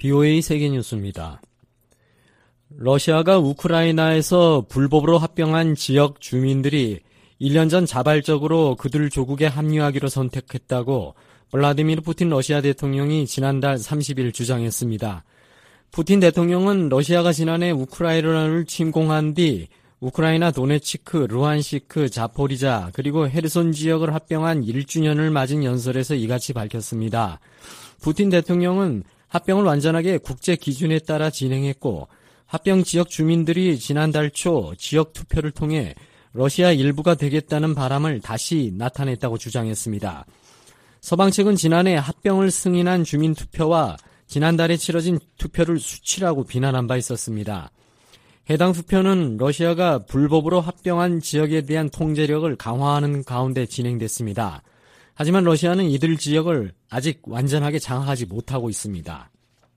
BOA 세계뉴스입니다. 러시아가 우크라이나에서 불법으로 합병한 지역 주민들이 1년 전 자발적으로 그들 조국에 합류하기로 선택했다고 블라디미르 푸틴 러시아 대통령이 지난달 30일 주장했습니다. 푸틴 대통령은 러시아가 지난해 우크라이나를 침공한 뒤 우크라이나 도네츠크, 루한시크, 자포리자 그리고 헤르손 지역을 합병한 1주년을 맞은 연설에서 이같이 밝혔습니다. 푸틴 대통령은 합병을 완전하게 국제 기준에 따라 진행했고 합병 지역 주민들이 지난달 초 지역 투표를 통해 러시아 일부가 되겠다는 바람을 다시 나타냈다고 주장했습니다. 서방 측은 지난해 합병을 승인한 주민 투표와 지난달에 치러진 투표를 수치라고 비난한 바 있었습니다. 해당 투표는 러시아가 불법으로 합병한 지역에 대한 통제력을 강화하는 가운데 진행됐습니다. 하지만 러시아는 이들 지역을 아직 완전하게 장악하지 못하고 있습니다.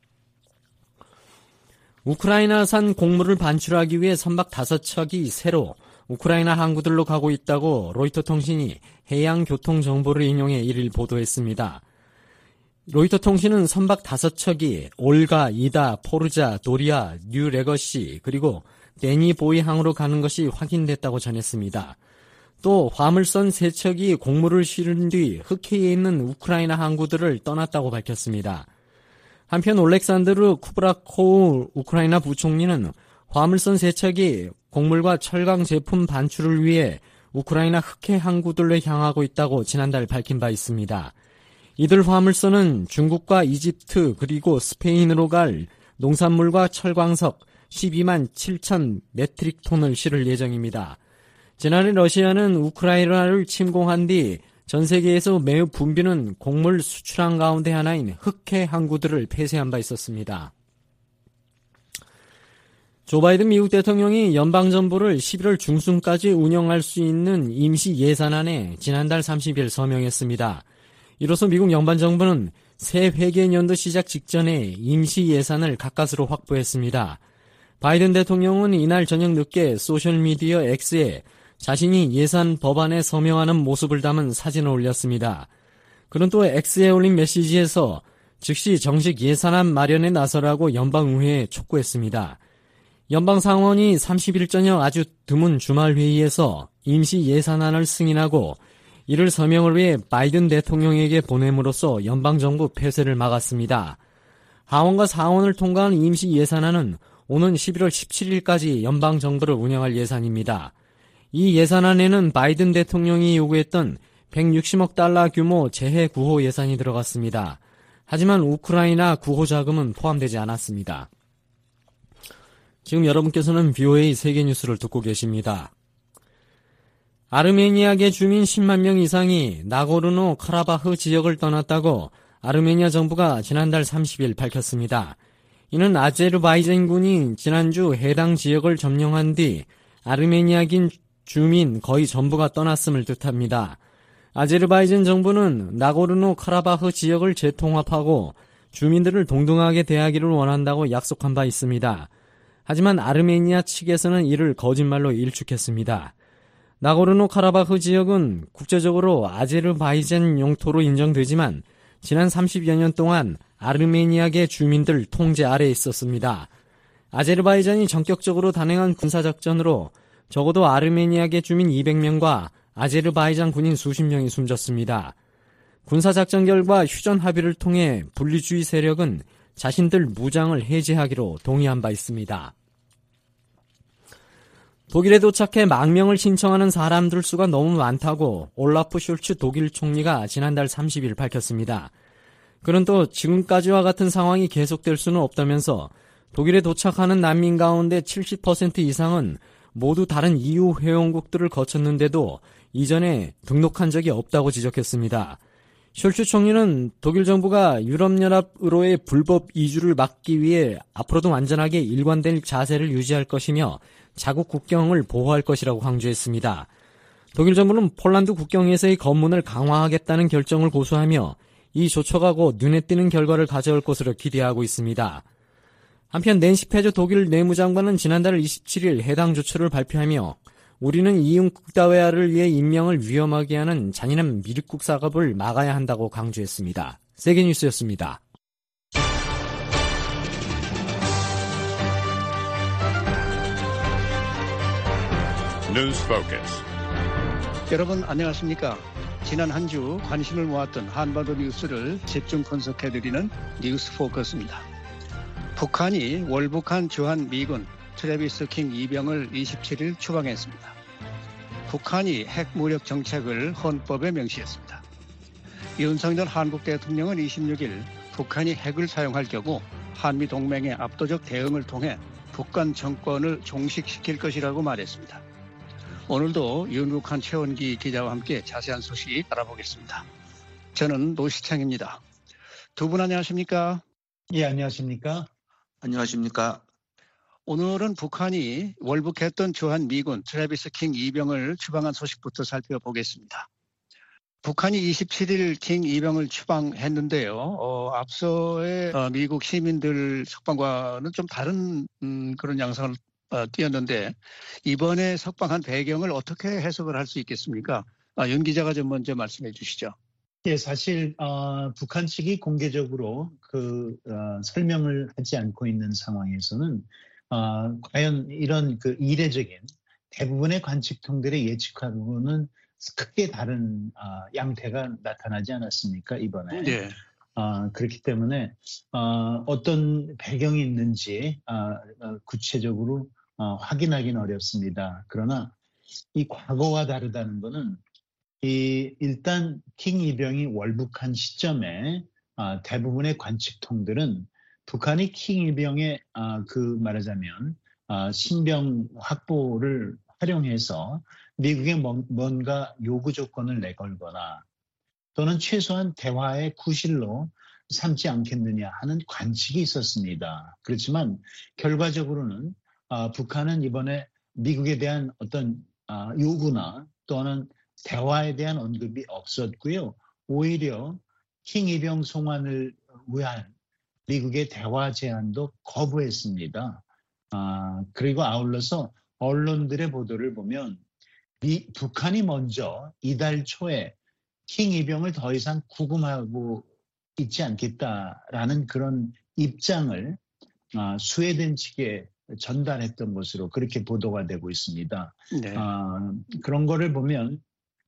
우크라이나산 곡물을 반출하기 위해 선박 5척이 새로 우크라이나 항구들로 가고 있다고 로이터 통신이 해양교통 정보를 인용해 1일 보도했습니다. 로이터 통신은 선박 5척이 올가, 이다, 포르자, 도리아, 뉴 레거시 그리고 데니보이 항으로 가는 것이 확인됐다고 전했습니다. 또 화물선 3척이 곡물을 실은 뒤 흑해에 있는 우크라이나 항구들을 떠났다고 밝혔습니다. 한편 올렉산드르 쿠브라코우 우크라이나 부총리는 화물선 3척이 곡물과 철강 제품 반출을 위해 우크라이나 흑해 항구들로 향하고 있다고 지난달 밝힌 바 있습니다. 이들 화물선은 중국과 이집트 그리고 스페인으로 갈 농산물과 철광석 12만 7천 메트릭 톤을 실을 예정입니다. 지난해 러시아는 우크라이나를 침공한 뒤 전 세계에서 매우 붐비는 곡물 수출항 가운데 하나인 흑해 항구들을 폐쇄한 바 있었습니다. 조 바이든 미국 대통령이 연방정부를 11월 중순까지 운영할 수 있는 임시 예산안에 지난달 30일 서명했습니다. 이로써 미국 연방정부는 새 회계연도 시작 직전에 임시 예산을 가까스로 확보했습니다. 바이든 대통령은 이날 저녁 늦게 소셜미디어 X에 자신이 예산 법안에 서명하는 모습을 담은 사진을 올렸습니다. 그는 또 X에 올린 메시지에서 즉시 정식 예산안 마련에 나서라고 연방의회에 촉구했습니다. 연방상원이 30일 저녁 아주 드문 주말 회의에서 임시 예산안을 승인하고 이를 서명을 위해 바이든 대통령에게 보냄으로써 연방정부 폐쇄를 막았습니다. 하원과 상원을 통과한 임시 예산안은 오는 11월 17일까지 연방정부를 운영할 예산입니다. 이 예산안에는 바이든 대통령이 요구했던 160억 달러 규모 재해 구호 예산이 들어갔습니다. 하지만 우크라이나 구호 자금은 포함되지 않았습니다. 지금 여러분께서는 BOA 세계뉴스를 듣고 계십니다. 아르메니아계 주민 10만 명 이상이 나고르노 카라바흐 지역을 떠났다고 아르메니아 정부가 지난달 30일 밝혔습니다. 이는 아제르바이잔군이 지난주 해당 지역을 점령한 뒤 아르메니아긴 주민 거의 전부가 떠났음을 뜻합니다. 아제르바이잔 정부는 나고르노 카라바흐 지역을 재통합하고 주민들을 동등하게 대하기를 원한다고 약속한 바 있습니다. 하지만 아르메니아 측에서는 이를 거짓말로 일축했습니다. 나고르노 카라바흐 지역은 국제적으로 아제르바이잔 영토로 인정되지만 지난 30여 년 동안 아르메니아계 주민들 통제 아래에 있었습니다. 아제르바이잔이 전격적으로 단행한 군사작전으로 적어도 아르메니아계 주민 200명과 아제르바이잔 군인 수십 명이 숨졌습니다. 군사작전 결과 휴전 합의를 통해 분리주의 세력은 자신들 무장을 해제하기로 동의한 바 있습니다. 독일에 도착해 망명을 신청하는 사람들 수가 너무 많다고 올라프 숄츠 독일 총리가 지난달 30일 밝혔습니다. 그는 또 지금까지와 같은 상황이 계속될 수는 없다면서 독일에 도착하는 난민 가운데 70% 이상은 모두 다른 EU 회원국들을 거쳤는데도 이전에 등록한 적이 없다고 지적했습니다. 숄츠 총리는 독일 정부가 유럽연합으로의 불법 이주를 막기 위해 앞으로도 완전하게 일관된 자세를 유지할 것이며 자국 국경을 보호할 것이라고 강조했습니다. 독일 정부는 폴란드 국경에서의 검문을 강화하겠다는 결정을 고수하며 이 조처가 곧 눈에 띄는 결과를 가져올 것으로 기대하고 있습니다. 한편 낸시 페조 독일 내무장관은 지난달 27일 해당 조처를 발표하며 우리는 이웃 국가회화를 위해 인명을 위험하게 하는 잔인한 미륵국 작업을 막아야 한다고 강조했습니다. 세계뉴스였습니다. News Focus. 여러분 안녕하십니까? 지난 한 주 관심을 모았던 한반도 뉴스를 집중 분석해드리는 뉴스 포커스입니다. 북한이 월북한 주한 미군 트래비스 킹 2병을 27일 추방했습니다. 북한이 핵 무력 정책을 헌법에 명시했습니다. 윤석열 한국 대통령은 26일 북한이 핵을 사용할 경우 한미 동맹의 압도적 대응을 통해 북한 정권을 종식시킬 것이라고 말했습니다. 오늘도 윤국한 최원기 기자와 함께 자세한 소식 알아보겠습니다. 저는 노시창입니다. 두 분 안녕하십니까? 예, 안녕하십니까? 안녕하십니까? 오늘은 북한이 월북했던 주한 미군 트래비스 킹 2병을 추방한 소식부터 살펴보겠습니다. 북한이 27일 킹 2병을 추방했는데요. 앞서의 미국 시민들 석방과는 좀 다른 그런 양상을 띄었는데 이번에 석방한 배경을 어떻게 해석을 할 수 있겠습니까? 윤 기자가 좀 먼저 말씀해 주시죠. 예, 사실 북한 측이 공개적으로 설명을 하지 않고 있는 상황에서는 과연 이런 이례적인 대부분의 관측통들의 예측하고는 크게 다른 양태가 나타나지 않았습니까, 이번에? 네. 그렇기 때문에 어떤 배경이 있는지 구체적으로 확인하기는 어렵습니다. 그러나 이 과거와 다르다는 것은 일단 킹 2병이 월북한 시점에 대부분의 관측통들은 북한이 킹 2병의 말하자면 신병 확보를 활용해서 미국에 뭔가 요구 조건을 내걸거나 또는 최소한 대화의 구실로 삼지 않겠느냐 하는 관측이 있었습니다. 그렇지만 결과적으로는 북한은 이번에 미국에 대한 어떤 요구나 또는 대화에 대한 언급이 없었고요. 오히려 킹 2병 송환을 위한 미국의 대화 제안도 거부했습니다. 그리고 아울러서 언론들의 보도를 보면 북한이 먼저 이달 초에 킹 2병을 더 이상 구금하고 있지 않겠다라는 그런 입장을 스웨덴 측에 전달했던 것으로 그렇게 보도가 되고 있습니다. 네. 그런 거를 보면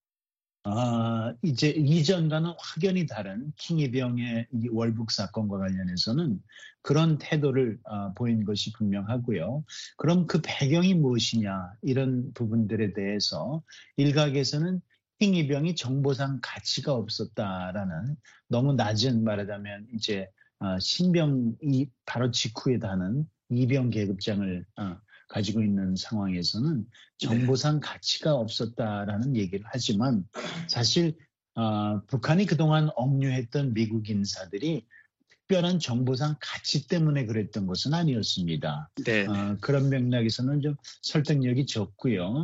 이제 이전과는 확연히 다른 킹 2병의 월북 사건과 관련해서는 그런 태도를 보인 것이 분명하고요. 그럼 그 배경이 무엇이냐 이런 부분들에 대해서 일각에서는 킹 2병이 정보상 가치가 없었다라는 너무 낮은 말하자면 이제 신병이 바로 직후에 다는 2병 계급장을 가지고 있는 상황에서는 정보상 가치가 없었다라는 얘기를 하지만 사실 북한이 그동안 억류했던 미국 인사들이 특별한 정보상 가치 때문에 그랬던 것은 아니었습니다. 네. 그런 맥락에서는 좀 설득력이 적고요.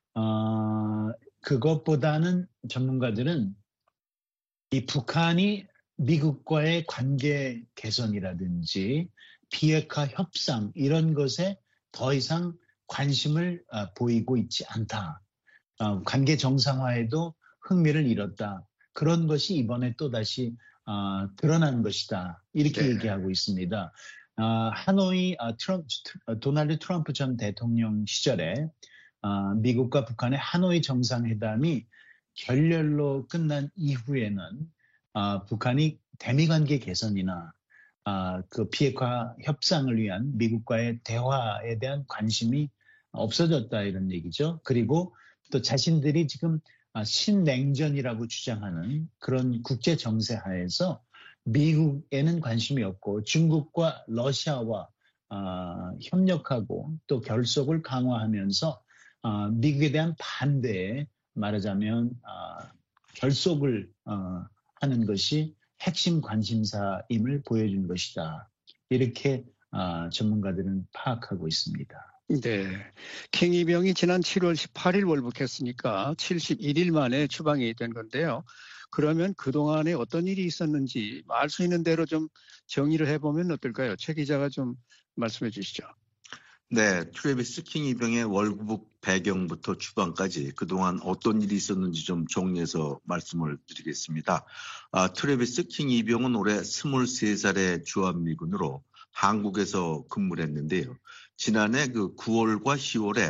그것보다는 전문가들은 이 북한이 미국과의 관계 개선이라든지 비핵화 협상 이런 것에 더 이상 관심을 보이고 있지 않다. 관계 정상화에도 흥미를 잃었다. 그런 것이 이번에 또다시 드러난 것이다. 이렇게 네. 얘기하고 있습니다. 하노이 도널드 트럼프 전 대통령 시절에 미국과 북한의 하노이 정상회담이 결렬로 끝난 이후에는 북한이 대미관계 개선이나 그 비핵화 협상을 위한 미국과의 대화에 대한 관심이 없어졌다 이런 얘기죠. 그리고 또 자신들이 지금 신냉전이라고 주장하는 그런 국제 정세 하에서 미국에는 관심이 없고 중국과 러시아와 협력하고 또 결속을 강화하면서 미국에 대한 반대에 말하자면 결속을 하는 것이 핵심 관심사임을 보여준 것이다. 이렇게 전문가들은 파악하고 있습니다. 네. 킹 2병이 지난 7월 18일 월북했으니까 71일 만에 추방이 된 건데요. 그러면 그동안에 어떤 일이 있었는지 알 수 있는 대로 좀 정의를 해보면 어떨까요? 최 기자가 좀 말씀해 주시죠. 네, 트래비스 킹 2병의 월북 배경부터 추방까지 그동안 어떤 일이 있었는지 좀 정리해서 말씀을 드리겠습니다. 트래비스 킹 2병은 올해 23살의 주한미군으로 한국에서 근무를 했는데요. 지난해 9월과 10월에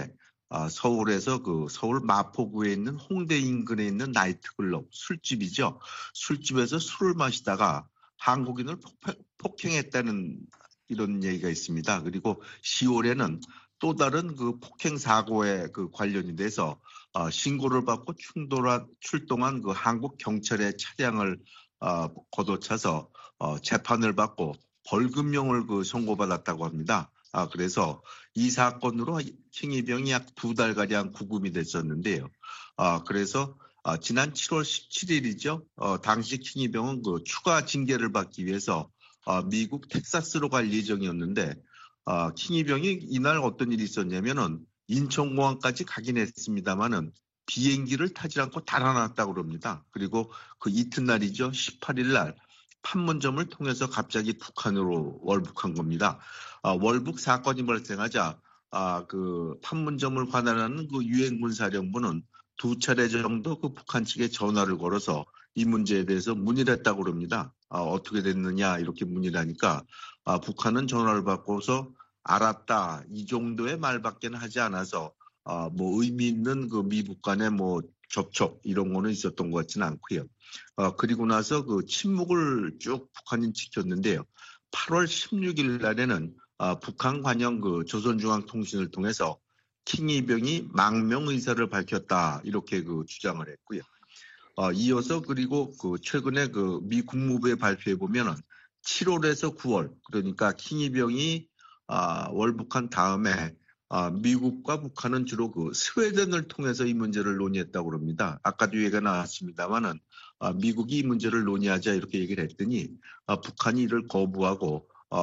서울에서 서울 마포구에 있는 홍대 인근에 있는 나이트클럽, 술집이죠. 술집에서 술을 마시다가 한국인을 폭행했다는 이런 얘기가 있습니다. 그리고 10월에는 또 다른 폭행 사고에 관련이 돼서 신고를 받고 출동한 한국 경찰의 차량을 걷어차서 재판을 받고 벌금형을 선고받았다고 합니다. 그래서 이 사건으로 킹이병이 약 2달가량 구금이 됐었는데요. 그래서 지난 7월 17일이죠. 당시 킹이병은 추가 징계를 받기 위해서 미국 텍사스로 갈 예정이었는데 킹이병이 이날 어떤 일이 있었냐면은 인천공항까지 가긴 했습니다만은 비행기를 타지 않고 달아났다고 그럽니다. 그리고 그 이튿날이죠. 18일 날 판문점을 통해서 갑자기 북한으로 월북한 겁니다. 월북 사건이 발생하자 판문점을 관할하는 유엔군사령부는 2차례 정도 북한 측에 전화를 걸어서 이 문제에 대해서 문의를 했다고 그럽니다. 어떻게 됐느냐 이렇게 문의를 하니까 북한은 전화를 받고서 알았다 이 정도의 말밖에는 하지 않아서 의미 있는 미북 간의 접촉 이런 거는 있었던 것 같지는 않고요. 그리고 나서 침묵을 쭉 북한이 지켰는데요. 8월 16일 날에는 북한 관영 조선중앙통신을 통해서 킹이병이 망명 의사를 밝혔다 이렇게 주장을 했고요. 이어서 그리고 최근에 미 국무부에 발표해 보면은 7월에서 9월 그러니까 킹이병이 월북한 다음에 미국과 북한은 주로 스웨덴을 통해서 이 문제를 논의했다고 합니다. 아까도 얘기가 나왔습니다만은 미국이 이 문제를 논의하자 이렇게 얘기를 했더니 북한이 이를 거부하고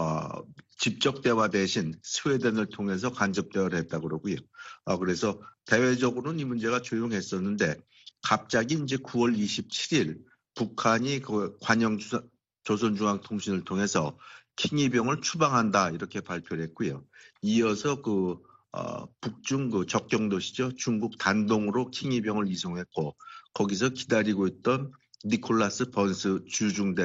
직접 대화 대신 스웨덴을 통해서 간접 대화를 했다고 그러고요. 그래서 대외적으로는 이 문제가 조용했었는데 갑자기 이제 9월 27일 북한이 관영 조선중앙통신을 통해서 킹이병을 추방한다 이렇게 발표를 했고요. 이어서 북중 접경 도시죠. 중국 단동으로 킹이병을 이송했고 거기서 기다리고 있던 니콜라스 번스 주중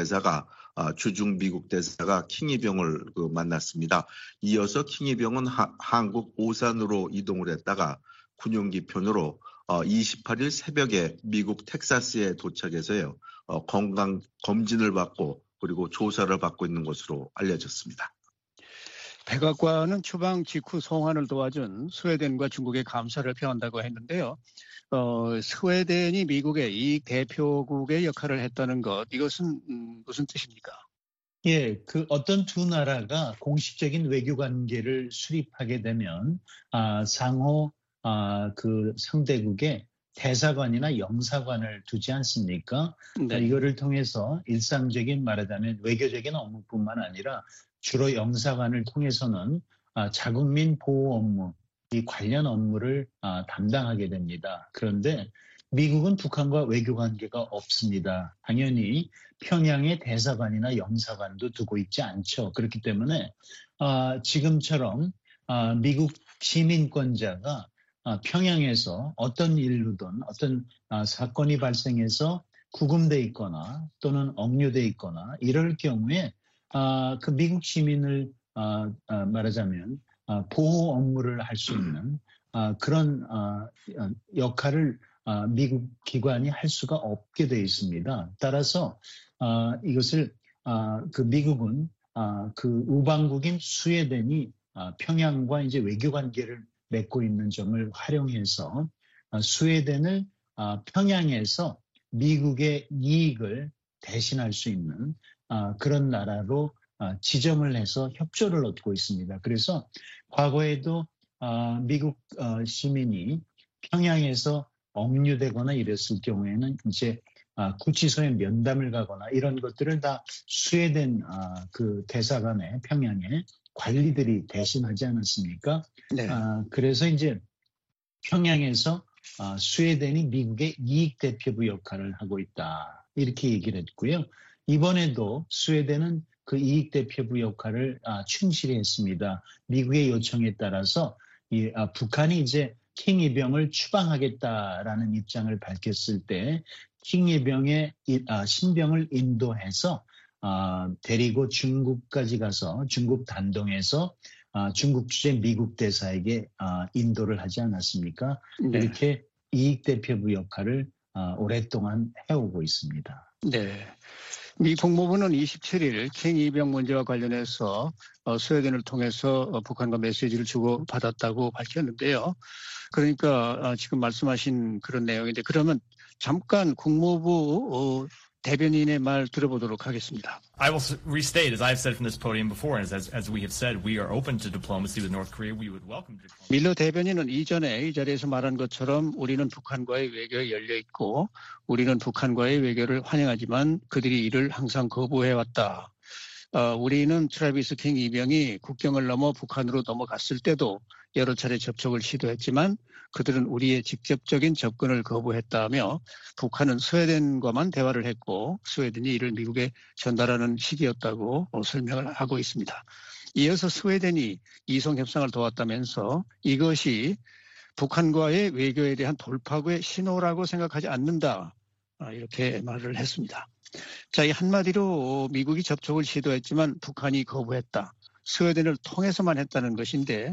미국 대사가 킹이병을 만났습니다. 이어서 킹이병은 한국 오산으로 이동을 했다가 군용기편으로 28일 새벽에 미국 텍사스에 도착해서요. 건강 검진을 받고 그리고 조사를 받고 있는 것으로 알려졌습니다. 백악관은 추방 직후 송환을 도와준 스웨덴과 중국에 감사를 표한다고 했는데요. 스웨덴이 미국의 이익 대표국의 역할을 했다는 것, 이것은 무슨 뜻입니까? 예, 어떤 두 나라가 공식적인 외교 관계를 수립하게 되면 상호 상대국에 대사관이나 영사관을 두지 않습니까? 네. 이거를 통해서 일상적인 말하자면 외교적인 업무뿐만 아니라 주로 영사관을 통해서는 자국민 보호 업무, 이 관련 업무를 담당하게 됩니다. 그런데 미국은 북한과 외교 관계가 없습니다. 당연히 평양에 대사관이나 영사관도 두고 있지 않죠. 그렇기 때문에 지금처럼 미국 시민권자가 평양에서 어떤 일로든 어떤 사건이 발생해서 구금돼 있거나 또는 억류돼 있거나 이럴 경우에 그 미국 시민을 말하자면 보호 업무를 할 수 있는 그런 역할을 미국 기관이 할 수가 없게 돼 있습니다. 따라서 이것을 미국은 우방국인 스웨덴이 평양과 이제 외교 관계를 맺고 있는 점을 활용해서 스웨덴을 평양에서 미국의 이익을 대신할 수 있는 그런 나라로 지정을 해서 협조를 얻고 있습니다. 그래서 과거에도 미국 시민이 평양에서 억류되거나 이랬을 경우에는 이제 구치소에 면담을 가거나 이런 것들을 다 스웨덴 대사관의 평양에 관리들이 대신하지 않았습니까? 네. 그래서 이제 평양에서 스웨덴이 미국의 이익 대표부 역할을 하고 있다. 이렇게 얘기를 했고요. 이번에도 스웨덴은 그 이익 대표부 역할을 충실히 했습니다. 미국의 요청에 따라서 북한이 이제 킹이병을 추방하겠다라는 입장을 밝혔을 때 킹이병의 신병을 인도해서 데리고 중국까지 가서 중국 단동에서 중국 주재 미국 대사에게 인도를 하지 않았습니까? 네. 이렇게 이익 대표부 역할을 오랫동안 해오고 있습니다. 네. 미 국무부는 27일 킹 이병 문제와 관련해서 스웨덴을 통해서 북한과 메시지를 주고받았다고 밝혔는데요. 그러니까 지금 말씀하신 그런 내용인데 그러면 잠깐 국무부 대변인의 말 들어보도록 하겠습니다. I will restate, as I've said from this podium before, and as we have said, we are open to diplomacy with North Korea. We would welcome diplomacy. 밀러 대변인은 이전에 이 자리에서 말한 것처럼 우리는 북한과의 외교에 열려 있고 우리는 북한과의 외교를 환영하지만 그들이 이를 항상 거부해왔다. 우리는 트래비스 킹 이병이 국경을 넘어 북한으로 넘어갔을 때도 여러 차례 접촉을 시도했지만 그들은 우리의 직접적인 접근을 거부했다며 북한은 스웨덴과만 대화를 했고 스웨덴이 이를 미국에 전달하는 시기였다고 설명을 하고 있습니다. 이어서 스웨덴이 이송 협상을 도왔다면서 이것이 북한과의 외교에 대한 돌파구의 신호라고 생각하지 않는다. 이렇게 말을 했습니다. 자, 이 한마디로 미국이 접촉을 시도했지만 북한이 거부했다. 스웨덴을 통해서만 했다는 것인데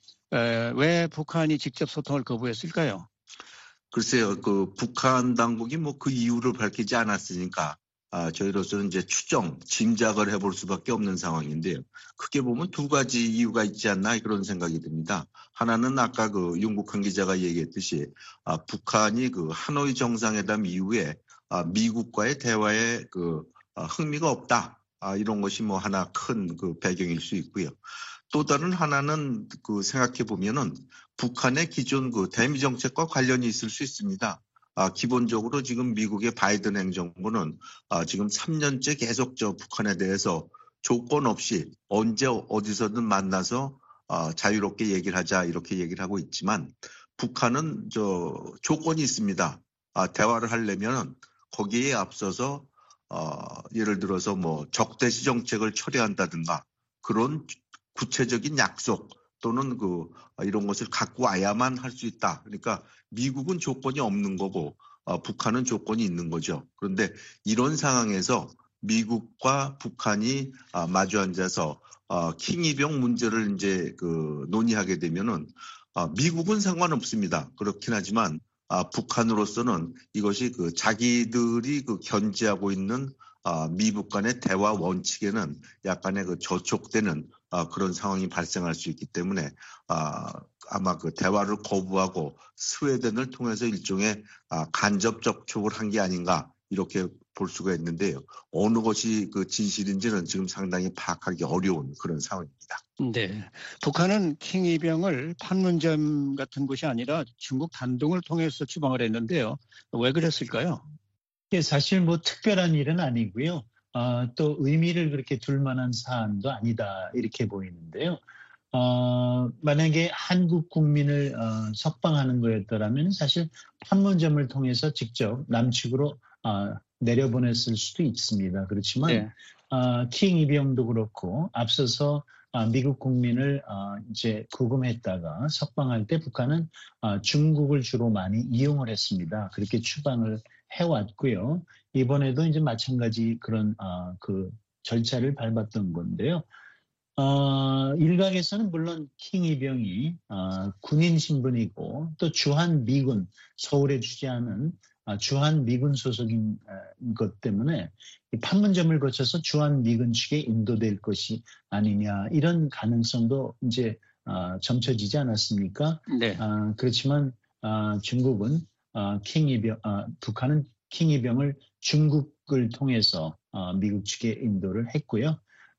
왜 북한이 직접 소통을 거부했을까요? 글쎄요, 북한 당국이 그 이유를 밝히지 않았으니까 저희로서는 이제 짐작을 해볼 수밖에 없는 상황인데요. 크게 보면 두 가지 이유가 있지 않나 그런 생각이 듭니다. 하나는 아까 윤국한 기자가 얘기했듯이 북한이 하노이 정상회담 이후에 미국과의 대화에 흥미가 없다. 이런 것이 하나 큰 배경일 수 있고요. 또 다른 하나는 생각해 보면은 북한의 기존 대미 정책과 관련이 있을 수 있습니다. 기본적으로 지금 미국의 바이든 행정부는 지금 3년째 계속 북한에 대해서 조건 없이 언제 어디서든 만나서 자유롭게 얘기를 하자 이렇게 얘기를 하고 있지만 북한은 조건이 있습니다. 대화를 하려면 거기에 앞서서 예를 들어서 적대시 정책을 철회한다든가 그런 구체적인 약속 또는 이런 것을 갖고 와야만 할 수 있다. 그러니까 미국은 조건이 없는 거고 북한은 조건이 있는 거죠. 그런데 이런 상황에서 미국과 북한이 마주 앉아서 킹이병 문제를 이제 논의하게 되면은 미국은 상관없습니다. 그렇긴 하지만 북한으로서는 이것이 자기들이 견지하고 있는 미북 간의 대화 원칙에는 약간의 저촉되는 그런 상황이 발생할 수 있기 때문에 아마 대화를 거부하고 스웨덴을 통해서 일종의 간접 접촉을 한 게 아닌가 이렇게 볼 수가 있는데요. 어느 것이 진실인지는 지금 상당히 파악하기 어려운 그런 상황입니다. 네, 북한은 킹 이병을 판문점 같은 곳이 아니라 중국 단둥을 통해서 추방을 했는데요. 왜 그랬을까요? 사실 특별한 일은 아니고요. 또 의미를 그렇게 둘 만한 사안도 아니다 이렇게 보이는데요. 만약에 한국 국민을 석방하는 거였더라면 사실 판문점을 통해서 직접 남측으로 내려보냈을 수도 있습니다. 그렇지만 네. 킹 이병도 그렇고 앞서서 미국 국민을 이제 구금했다가 석방할 때 북한은 중국을 주로 많이 이용을 했습니다. 그렇게 추방을 해왔고요. 이번에도 이제 마찬가지 그런 절차를 밟았던 건데요. 일각에서는 물론 킹 이병이 군인 신분이고 또 주한 미군 서울에 주재하는 주한 미군 소속인 것 때문에 판문점을 거쳐서 주한 미군 측에 인도될 것이 아니냐 이런 가능성도 이제 점쳐지지 않았습니까? 네. 그렇지만 중국은 북한은 킹 이병을 중국을 통해서 미국 측에 인도를 했고요.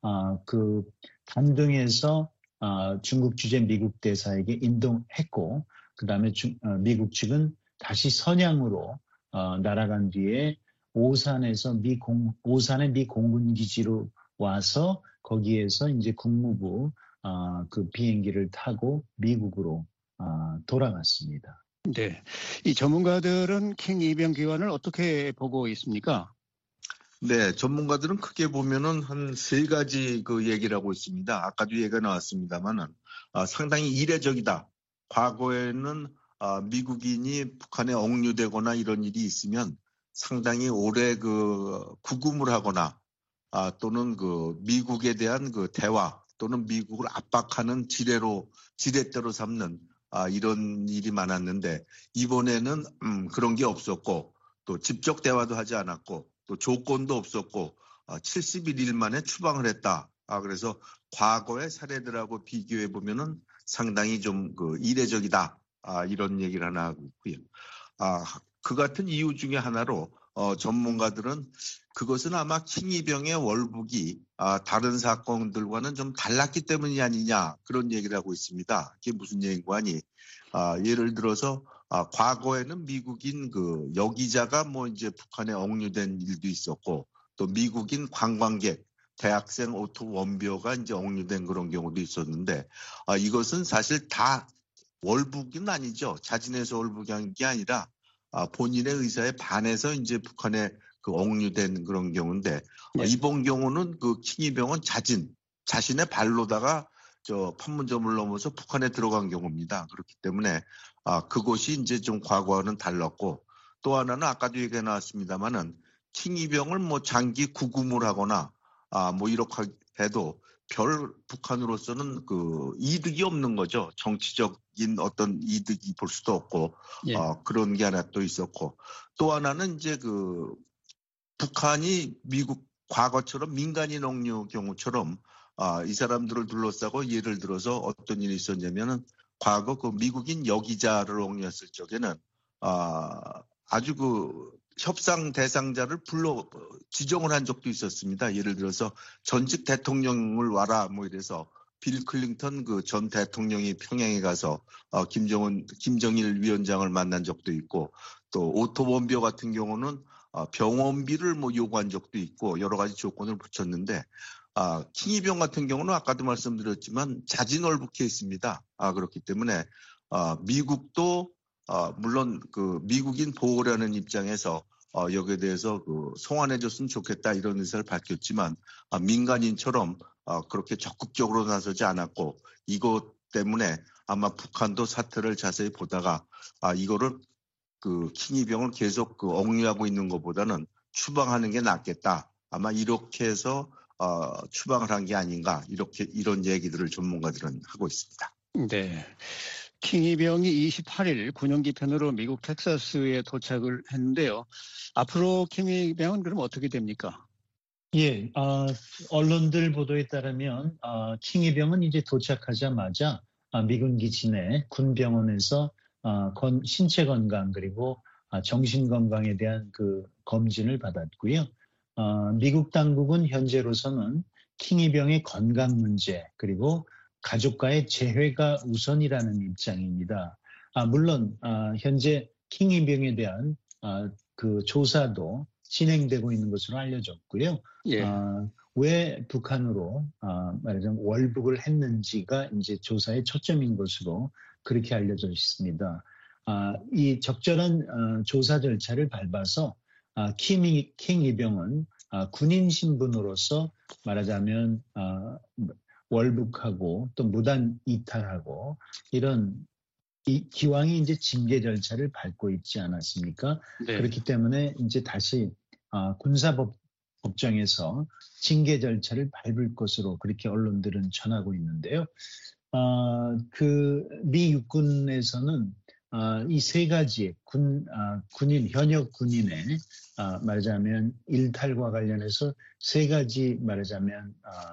단둥에서 중국 주재 미국 대사에게 인도했고 그다음에 미국 측은 다시 선양으로 날아간 뒤에 오산의 미 공군 기지로 와서 거기에서 이제 국무부 비행기를 타고 미국으로 돌아갔습니다. 네, 이 전문가들은 킹 이병 기환을 어떻게 보고 있습니까? 네, 전문가들은 크게 보면은 한 세 가지 얘기를 하고 있습니다. 아까도 얘기가 나왔습니다만은 상당히 이례적이다. 과거에는 미국인이 북한에 억류되거나 이런 일이 있으면 상당히 오래 구금을 하거나 또는 미국에 대한 대화 또는 미국을 압박하는 지렛대로 삼는 이런 일이 많았는데 이번에는 그런 게 없었고 또 직접 대화도 하지 않았고 또 조건도 없었고 71일 만에 추방을 했다. 그래서 과거의 사례들하고 비교해 보면은 상당히 좀 이례적이다. 이런 얘기를 하나 하고 있고요. 그 같은 이유 중에 하나로 전문가들은 그것은 아마 킹이병의 월북이 다른 사건들과는 좀 달랐기 때문이 아니냐 그런 얘기를 하고 있습니다. 이게 무슨 얘기인가 하니 예를 들어서 과거에는 미국인 여기자가 이제 북한에 억류된 일도 있었고 또 미국인 관광객 대학생 오토 원비어가 이제 억류된 그런 경우도 있었는데 이것은 사실 다 월북은 아니죠. 자진해서 월북한 게 아니라 본인의 의사에 반해서 이제 북한에 억류된 그런 경우인데 이번 경우는 킹이병은 자신의 발로다가 판문점을 넘어서 북한에 들어간 경우입니다. 그렇기 때문에 그것이 이제 좀 과거와는 달랐고 또 하나는 아까도 얘기가 나왔습니다만은 킹이병을 장기 구금을 하거나 이렇게 해도 별 북한으로서는 이득이 없는 거죠. 정치적인 어떤 이득이 볼 수도 없고 그런 게 하나 또 있었고 또 하나는 이제 북한이 미국 과거처럼 민간인 억류 경우처럼 이 사람들을 둘러싸고 예를 들어서 어떤 일이 있었냐면은 과거 미국인 여기자를 억류했을 적에는 아주 협상 대상자를 지정을 한 적도 있었습니다. 예를 들어서 전직 대통령을 와라 이래서 빌 클린턴 전 대통령이 평양에 가서 김정일 위원장을 만난 적도 있고 또 오토 원비어 같은 경우는 병원비를 요구한 적도 있고 여러 가지 조건을 붙였는데 킹이병 같은 경우는 아까도 말씀드렸지만 자진월북해 있습니다. 그렇기 때문에 미국도 물론 미국인 보호라는 입장에서 여기에 대해서 송환해줬으면 좋겠다 이런 의사를 밝혔지만 민간인처럼 그렇게 적극적으로 나서지 않았고 이것 때문에 아마 북한도 사태를 자세히 보다가 이거를 킹이병을 계속 억류하고 있는 것보다는 추방하는 게 낫겠다. 아마 이렇게 해서 추방을 한 게 아닌가 이런 얘기들을 전문가들은 하고 있습니다. 네. 킹이병이 28일 군용기 편으로 미국 텍사스에 도착을 했는데요. 앞으로 킹이병은 그럼 어떻게 됩니까? 예, 언론들 보도에 따르면 킹이병은 이제 도착하자마자 미군 기지 내 군병원에서 신체 건강 그리고 정신 건강에 대한 검진을 받았고요. 미국 당국은 현재로서는 킹이병의 건강 문제 그리고 가족과의 재회가 우선이라는 입장입니다. 물론 현재 킹이병에 대한 조사도 진행되고 있는 것으로 알려졌고요. 예. 왜 북한으로 말하자면 월북을 했는지가 이제 조사의 초점인 것으로 그렇게 알려져 있습니다. 이 적절한 조사 절차를 밟아서 킹이병은 군인 신분으로서 말하자면 월북하고 또 무단 이탈하고 이런 기왕이 이제 징계 절차를 밟고 있지 않았습니까? 네. 그렇기 때문에 이제 다시 군사법정에서 징계 절차를 밟을 것으로 그렇게 언론들은 전하고 있는데요. 미 육군에서는 이 세 가지 군인 현역 군인의 말하자면 일탈과 관련해서 세 가지 말하자면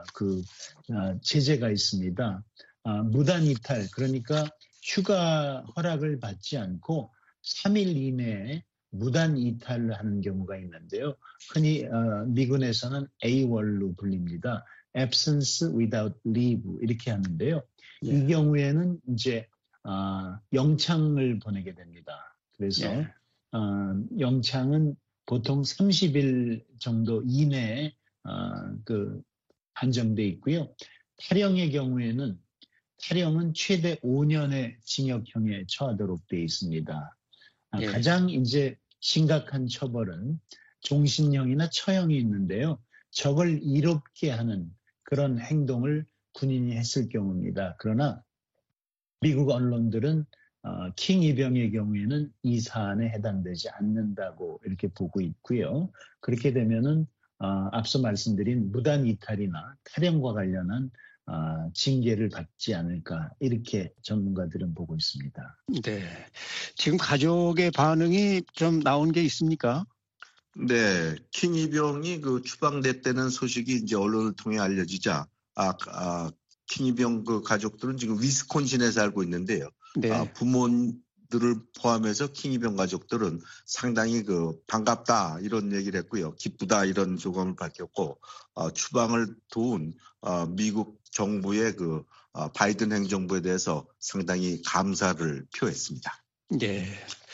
제재가 있습니다. 무단 이탈 그러니까 휴가 허락을 받지 않고 3일 이내에 무단 이탈을 하는 경우가 있는데요. 흔히 미군에서는 AWOL로 불립니다. Absence without leave 이렇게 하는데요. 예. 이 경우에는 이제 영창을 보내게 됩니다. 그래서 예. 영창은 보통 30일 정도 이내에 한정돼 있고요. 탈영의 경우에는 탈영은 최대 5년의 징역형에 처하도록 되어 있습니다. 예. 가장 이제 심각한 처벌은 종신형이나 처형이 있는데요. 적을 이롭게 하는 그런 행동을 군인이 했을 경우입니다. 그러나 미국 언론들은 킹이병의 경우에는 이 사안에 해당되지 않는다고 이렇게 보고 있고요. 그렇게 되면은 앞서 말씀드린 무단 이탈이나 탈영과 관련한 징계를 받지 않을까 이렇게 전문가들은 보고 있습니다. 네. 지금 가족의 반응이 좀 나온 게 있습니까? 네, 킹이병이 추방됐다는 소식이 이제 언론을 통해 알려지자, 킹이병 가족들은 지금 위스콘신에 살고 있는데요. 네. 부모들을 포함해서 킹이병 가족들은 상당히 반갑다 이런 얘기를 했고요. 기쁘다 이런 소감을 밝혔고, 추방을 도운 미국 정부의 바이든 행정부에 대해서 상당히 감사를 표했습니다. 네.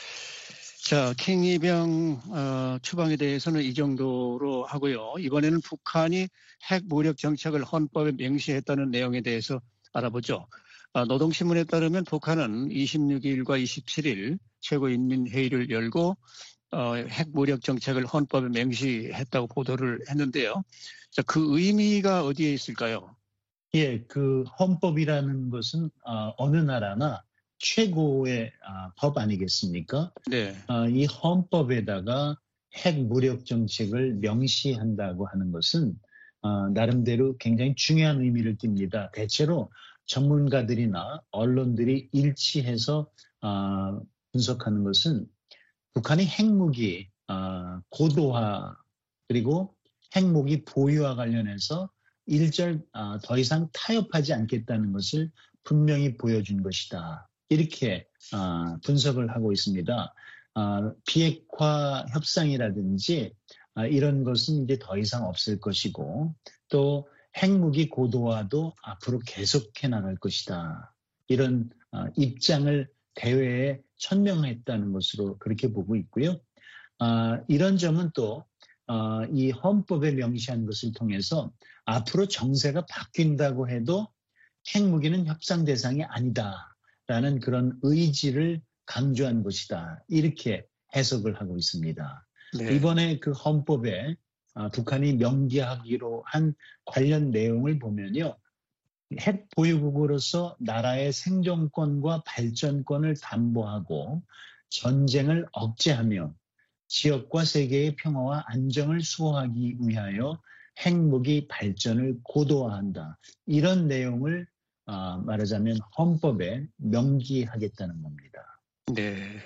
자, 킹이병 추방에 대해서는 이 정도로 하고요. 이번에는 북한이 핵 무력 정책을 헌법에 명시했다는 내용에 대해서 알아보죠. 노동신문에 따르면 북한은 26일과 27일 최고인민회의를 열고 핵 무력 정책을 헌법에 명시했다고 보도를 했는데요. 자, 그 의미가 어디에 있을까요? 예, 그 헌법이라는 것은 어느 나라나 최고의 법 아니겠습니까? 네. 이 헌법에다가 핵 무력 정책을 명시한다고 하는 것은 나름대로 굉장히 중요한 의미를 띱니다. 대체로 전문가들이나 언론들이 일치해서 분석하는 것은 북한의 핵무기 고도화 그리고 핵무기 보유와 관련해서 일절 더 이상 타협하지 않겠다는 것을 분명히 보여준 것이다. 이렇게 분석을 하고 있습니다. 비핵화 협상이라든지 이런 것은 이제 더 이상 없을 것이고 또 핵무기 고도화도 앞으로 계속해 나갈 것이다. 이런 입장을 대회에 천명했다는 것으로 그렇게 보고 있고요. 이런 점은 또 이 헌법에 명시한 것을 통해서 앞으로 정세가 바뀐다고 해도 핵무기는 협상 대상이 아니다라는 그런 의지를 강조한 것이다. 이렇게 해석을 하고 있습니다. 네. 이번에 그 헌법에 북한이 명기하기로 한 관련 내용을 보면요. 핵 보유국으로서 나라의 생존권과 발전권을 담보하고 전쟁을 억제하며 지역과 세계의 평화와 안정을 수호하기 위하여 핵무기 발전을 고도화한다. 이런 내용을 말하자면 헌법에 명기하겠다는 겁니다. 네.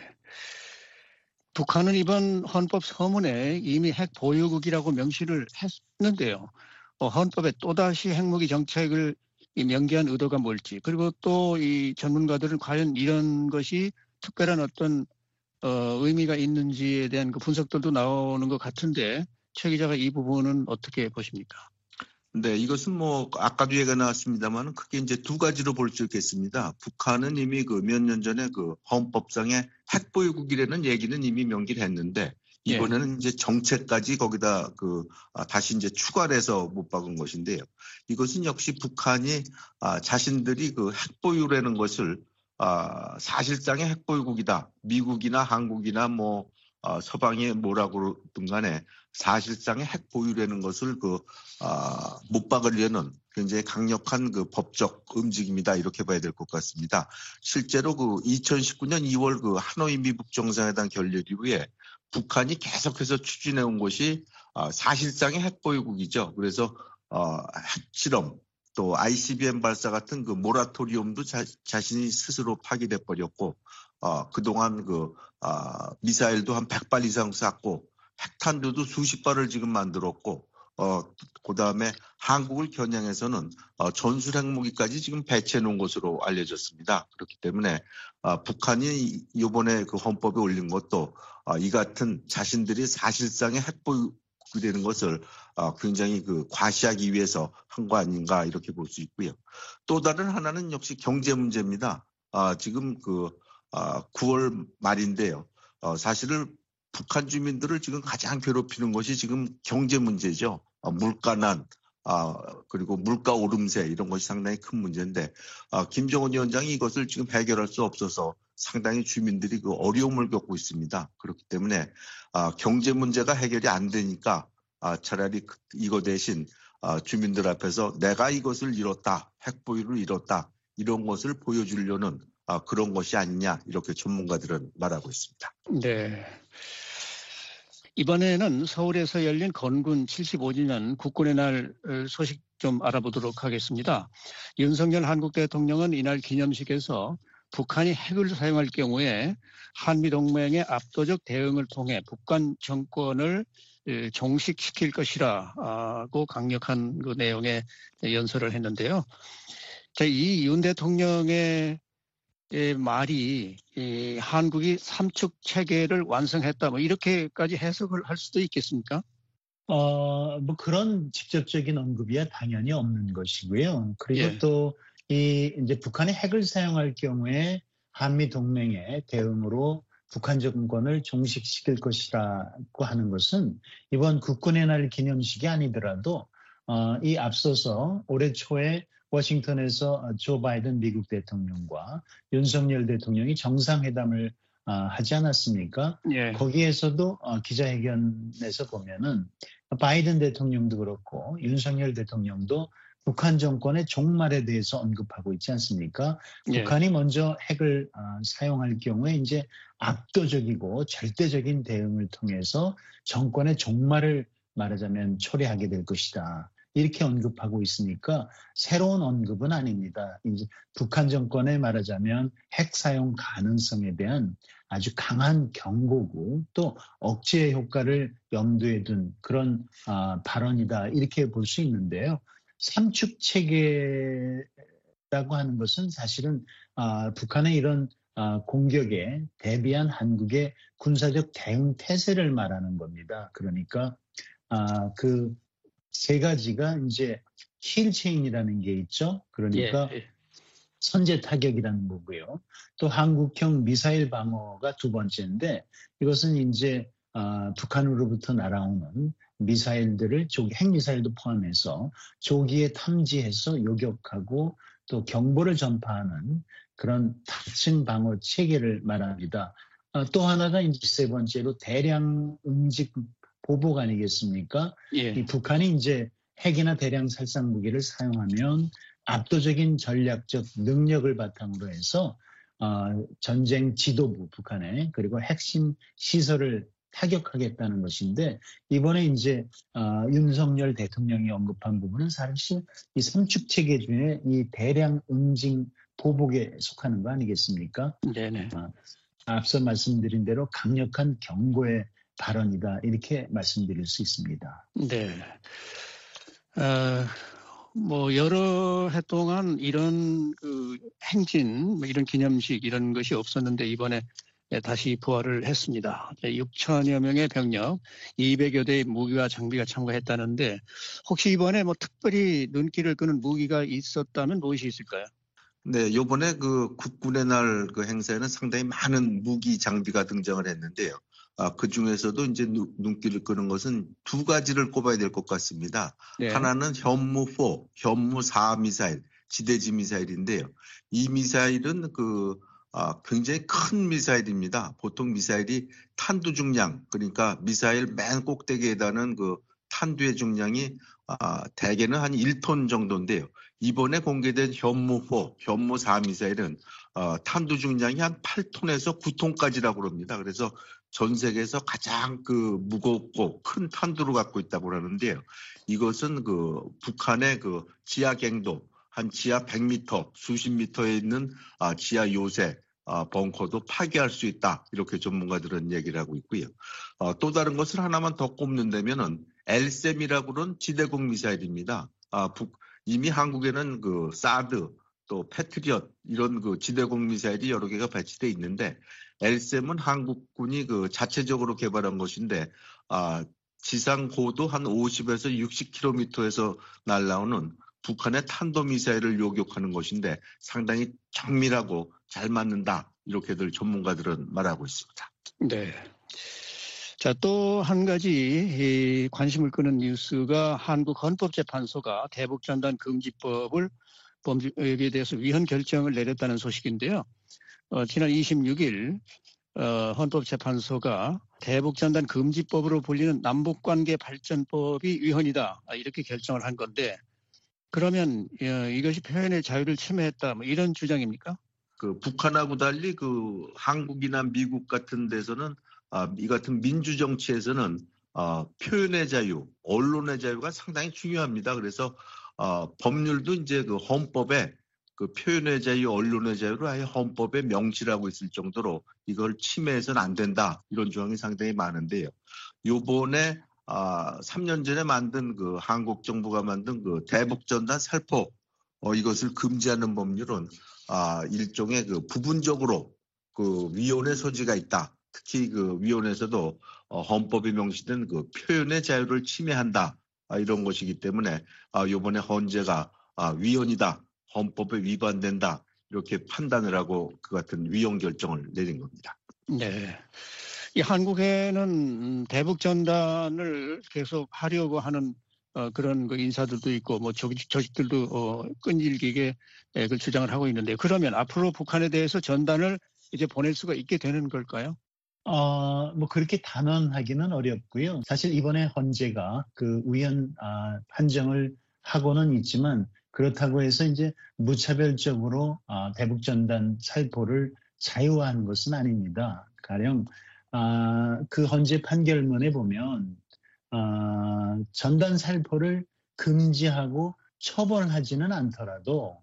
북한은 이번 헌법 서문에 이미 핵 보유국이라고 명시를 했는데요. 헌법에 또다시 핵무기 정책을 명기한 의도가 뭘지, 그리고 또 이 전문가들은 과연 이런 것이 특별한 어떤 의미가 있는지에 대한 그 분석들도 나오는 것 같은데 최 기자가 이 부분은 어떻게 보십니까? 네, 이것은 아까도 얘기가 나왔습니다만 크게 이제 두 가지로 볼 수 있겠습니다. 북한은 이미 몇 년 전에 헌법상의 핵보유국이라는 얘기는 이미 명기를 했는데 이번에는 이제 정책까지 거기다 다시 이제 추가를 해서 못 박은 것인데요. 이것은 역시 북한이 자신들이 핵보유라는 것을 사실상의 핵보유국이다. 미국이나 한국이나 서방이 뭐라고 그러든 간에 사실상의 핵보유라는 것을 못 박으려는 굉장히 강력한 법적 움직임이다. 이렇게 봐야 될 것 같습니다. 실제로 2019년 2월 하노이 미국 정상회담 결렬 이후에 북한이 계속해서 추진해온 것이 사실상의 핵보유국이죠. 그래서 핵실험 또 ICBM 발사 같은 모라토리움도 자신이 스스로 파기돼 버렸고 그동안 미사일도 한 100발 이상 쐈고 핵탄두도 수십 발을 지금 만들었고 그다음에 한국을 겨냥해서는 전술 핵무기까지 지금 배치해 놓은 것으로 알려졌습니다. 그렇기 때문에 북한이 이번에 헌법에 올린 것도 이 같은 자신들이 사실상의 핵보유되는 것을 굉장히 과시하기 위해서 한 거 아닌가 이렇게 볼 수 있고요. 또 다른 하나는 역시 경제 문제입니다. 지금 9월 말인데요. 사실은 북한 주민들을 지금 가장 괴롭히는 것이 지금 경제 문제죠. 물가난, 그리고 물가 오름세 이런 것이 상당히 큰 문제인데 김정은 위원장이 이것을 지금 해결할 수 없어서 상당히 주민들이 어려움을 겪고 있습니다. 그렇기 때문에 경제 문제가 해결이 안 되니까 차라리 이거 대신 주민들 앞에서 내가 이것을 잃었다, 핵보유를 잃었다 이런 것을 보여주려는 그런 것이 아니냐 이렇게 전문가들은 말하고 있습니다. 네. 이번에는 서울에서 열린 건군 75주년 국군의 날 소식 좀 알아보도록 하겠습니다. 윤석열 한국 대통령은 이날 기념식에서 북한이 핵을 사용할 경우에 한미동맹의 압도적 대응을 통해 북한 정권을 종식시킬 것이라고 강력한 그 내용의 연설을 했는데요. 자, 이 윤 대통령의 말이 한국이 삼축 체계를 완성했다, 뭐 이렇게까지 해석을 할 수도 있겠습니까? 뭐 그런 직접적인 언급이야 당연히 없는 것이고요. 그리고 예. 또 이제 북한이 핵을 사용할 경우에 한미 동맹의 대응으로 북한 정권을 종식시킬 것이라고 하는 것은 이번 국군의 날 기념식이 아니더라도 이 앞서서 올해 초에 워싱턴에서 조 바이든 미국 대통령과 윤석열 대통령이 정상회담을 하지 않았습니까? 예. 거기에서도 기자회견에서 보면은 바이든 대통령도 그렇고 윤석열 대통령도 북한 정권의 종말에 대해서 언급하고 있지 않습니까? 예. 북한이 먼저 핵을 사용할 경우에 이제 압도적이고 절대적인 대응을 통해서 정권의 종말을 말하자면 초래하게 될 것이다. 이렇게 언급하고 있으니까 새로운 언급은 아닙니다. 이제 북한 정권에 말하자면 핵 사용 가능성에 대한 아주 강한 경고고 또 억제 효과를 염두에 둔 그런 발언이다. 이렇게 볼 수 있는데요. 삼축 체계라고 하는 것은 사실은 북한의 이런 공격에 대비한 한국의 군사적 대응 태세를 말하는 겁니다. 그러니까 그 세 가지가 이제 킬체인이라는 게 있죠. 그러니까 예. 선제 타격이라는 거고요. 또 한국형 미사일 방어가 두 번째인데 이것은 이제 북한으로부터 날아오는 미사일들을 핵미사일도 포함해서 조기에 탐지해서 요격하고 또 경보를 전파하는 그런 탑승 방어 체계를 말합니다. 또 하나가 이제 세 번째로 대량 응집 보복 아니겠습니까? 예. 이 북한이 이제 핵이나 대량 살상 무기를 사용하면 압도적인 전략적 능력을 바탕으로 해서 전쟁 지도부 북한의 그리고 핵심 시설을 타격하겠다는 것인데 이번에 이제 윤석열 대통령이 언급한 부분은 사실 이 삼축 체계 중에 이 대량 응징 보복에 속하는 거 아니겠습니까? 네네. 앞서 말씀드린 대로 강력한 경고의 발언이다 이렇게 말씀드릴 수 있습니다. 네. 뭐 여러 해 동안 이런 그 행진, 뭐 이런 기념식 이런 것이 없었는데 이번에 다시 부활을 했습니다. 6천여 명의 병력, 200여 대의 무기와 장비가 참가했다는데 혹시 이번에 뭐 특별히 눈길을 끄는 무기가 있었다면 무엇이 있을까요? 네, 요번에 그 국군의 날 그 행사에는 상당히 많은 무기 장비가 등장을 했는데요. 그 중에서도 이제 눈길을 끄는 것은 두 가지를 꼽아야 될 것 같습니다. 네. 하나는 현무4, 현무4 미사일, 지대지 미사일인데요. 이 미사일은 굉장히 큰 미사일입니다. 보통 미사일이 탄두 중량, 그러니까 미사일 맨 꼭대기에 다는 그 탄두의 중량이 대개는 한 1톤 정도인데요. 이번에 공개된 현무4, 현무4 미사일은 탄두 중량이 한 8톤에서 9톤까지라고 합니다. 그래서 전 세계에서 가장 무겁고 큰 탄두를 갖고 있다고 하는데요. 이것은 북한의 지하 갱도, 한 지하 100m, 수십 미터에 있는 지하 요새, 벙커도 파괴할 수 있다. 이렇게 전문가들은 얘기를 하고 있고요. 또 다른 것을 하나만 더 꼽는다면은 LSAM이라고 하는 지대공 미사일입니다. 이미 한국에는 사드, 또 패트리엇 이런 지대공 미사일이 여러 개가 배치돼 있는데 LSAM은 한국군이 자체적으로 개발한 것인데 지상 고도 한 50에서 60km에서 날아오는 북한의 탄도미사일을 요격하는 것인데 상당히 정밀하고 잘 맞는다. 이렇게들 전문가들은 말하고 있습니다. 네. 자, 또 한 가지 관심을 끄는 뉴스가 한국 헌법재판소가 대북전단 금지법을 범죄에 대해서 위헌 결정을 내렸다는 소식인데요. 지난 26일 헌법재판소가 대북전단 금지법으로 불리는 남북관계 발전법이 위헌이다 이렇게 결정을 한 건데 그러면 이것이 표현의 자유를 침해했다 뭐 이런 주장입니까? 북한하고 달리 한국이나 미국 같은 데서는 이 같은 민주정치에서는 표현의 자유, 언론의 자유가 상당히 중요합니다. 그래서 법률도 이제 그 헌법에 그 표현의 자유, 언론의 자유를 아예 헌법에 명시하고 있을 정도로 이걸 침해해서는 안 된다. 이런 조항이 상당히 많은데요. 요번에 3년 전에 만든 그 한국 정부가 만든 그 대북전단 살포 이것을 금지하는 법률은 일종의 그 부분적으로 그 위헌의 소지가 있다. 특히 그 위헌에서도 헌법에 명시된 그 표현의 자유를 침해한다. 이런 것이기 때문에 요번에 헌재가 위헌이다. 헌법에 위반된다. 이렇게 판단을 하고 그 같은 위헌 결정을 내린 겁니다. 네. 이 한국에는 대북 전단을 계속 하려고 하는 그런 그 인사들도 있고 뭐 조직들도 끈질기게 그 주장을 하고 있는데 그러면 앞으로 북한에 대해서 전단을 이제 보낼 수가 있게 되는 걸까요? 뭐 그렇게 단언하기는 어렵고요. 사실 이번에 헌재가 그 위헌 판정을 하고는 있지만 그렇다고 해서 이제 무차별적으로 대북 전단 살포를 자유화한 것은 아닙니다. 가령 그 헌재 판결문에 보면 전단 살포를 금지하고 처벌하지는 않더라도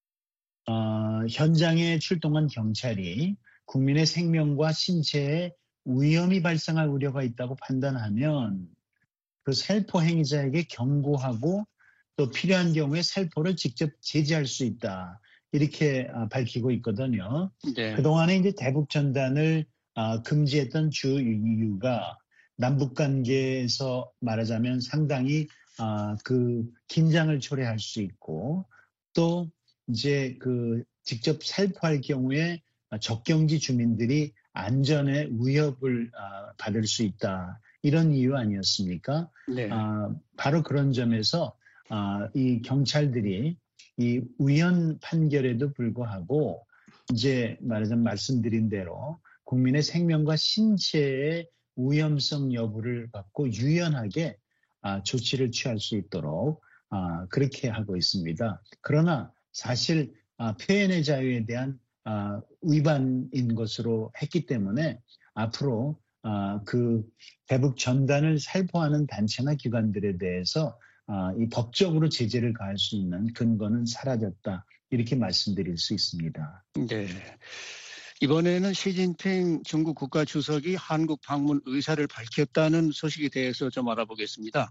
현장에 출동한 경찰이 국민의 생명과 신체에 위험이 발생할 우려가 있다고 판단하면 그 살포 행위자에게 경고하고 또 필요한 경우에 살포를 직접 제지할 수 있다. 이렇게 밝히고 있거든요. 네. 그동안에 이제 대북 전단을 금지했던 주 이유가 남북 관계에서 말하자면 상당히 그 긴장을 초래할 수 있고 또 이제 그 직접 살포할 경우에 접경지 주민들이 안전에 위협을 받을 수 있다. 이런 이유 아니었습니까? 네. 바로 그런 점에서 이 경찰들이 이 위헌 판결에도 불구하고 이제 말하자면 말씀드린 대로 국민의 생명과 신체의 위험성 여부를 갖고 유연하게 조치를 취할 수 있도록 그렇게 하고 있습니다. 그러나 사실 표현의 자유에 대한 위반인 것으로 했기 때문에 앞으로 그 대북 전단을 살포하는 단체나 기관들에 대해서 이 법적으로 제재를 가할 수 있는 근거는 사라졌다. 이렇게 말씀드릴 수 있습니다. 네. 이번에는 시진핑 중국 국가주석이 한국 방문 의사를 밝혔다는 소식에 대해서 좀 알아보겠습니다.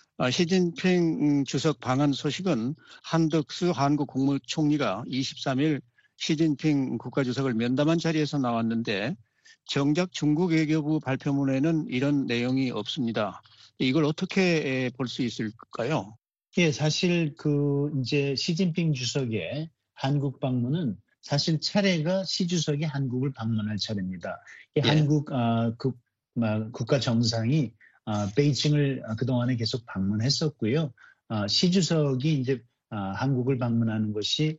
시진핑 주석 방한 소식은 한덕수 한국 국무총리가 23일 시진핑 국가주석을 면담한 자리에서 나왔는데 정작 중국 외교부 발표문에는 이런 내용이 없습니다. 이걸 어떻게 볼 수 있을까요? 예, 사실 그 이제 시진핑 주석의 한국 방문은 사실 차례가 시 주석이 한국을 방문할 차례입니다. 예. 한국 국가 정상이 베이징을 그동안에 계속 방문했었고요. 시 주석이 이제 한국을 방문하는 것이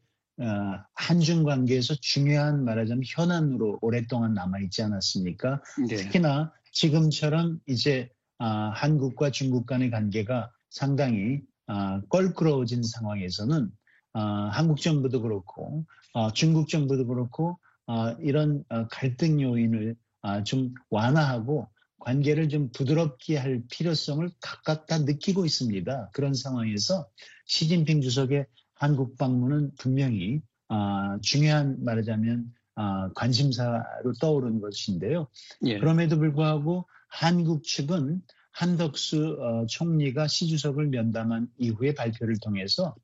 한중 관계에서 중요한 말하자면 현안으로 오랫동안 남아있지 않았습니까? 네. 특히나 지금처럼 이제 한국과 중국 간의 관계가 상당히 껄끄러워진 상황에서는 한국 정부도 그렇고 중국 정부도 그렇고 이런 갈등 요인을 좀 완화하고 관계를 좀 부드럽게 할 필요성을 각각 다 느끼고 있습니다. 그런 상황에서 시진핑 주석의 한국 방문은 분명히 중요한 말하자면 관심사로 떠오른 것인데요. 예. 그럼에도 불구하고 한국 측은 한덕수 총리가 시 주석을 면담한 이후의 발표를 통해서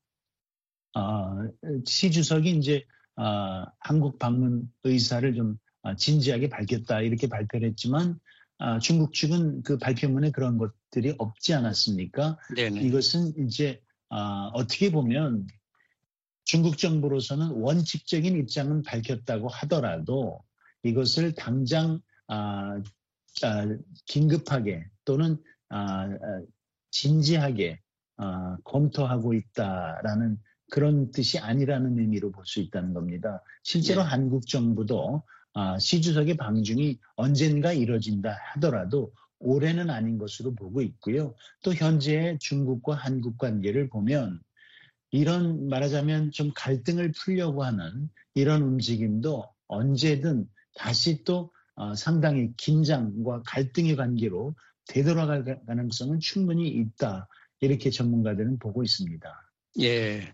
시 주석이 이제 한국 방문 의사를 좀 진지하게 밝혔다 이렇게 발표를 했지만 중국 측은 그 발표문에 그런 것들이 없지 않았습니까? 네네. 이것은 이제 어떻게 보면 중국 정부로서는 원칙적인 입장은 밝혔다고 하더라도 이것을 당장 긴급하게 또는 진지하게 검토하고 있다라는 그런 뜻이 아니라는 의미로 볼 수 있다는 겁니다. 실제로 네. 한국 정부도 시 주석의 방중이 언젠가 이뤄진다 하더라도 올해는 아닌 것으로 보고 있고요. 또 현재의 중국과 한국 관계를 보면 이런 말하자면 좀 갈등을 풀려고 하는 이런 움직임도 언제든 다시 또 상당히 긴장과 갈등의 관계로 되돌아갈 가능성은 충분히 있다. 이렇게 전문가들은 보고 있습니다. 예.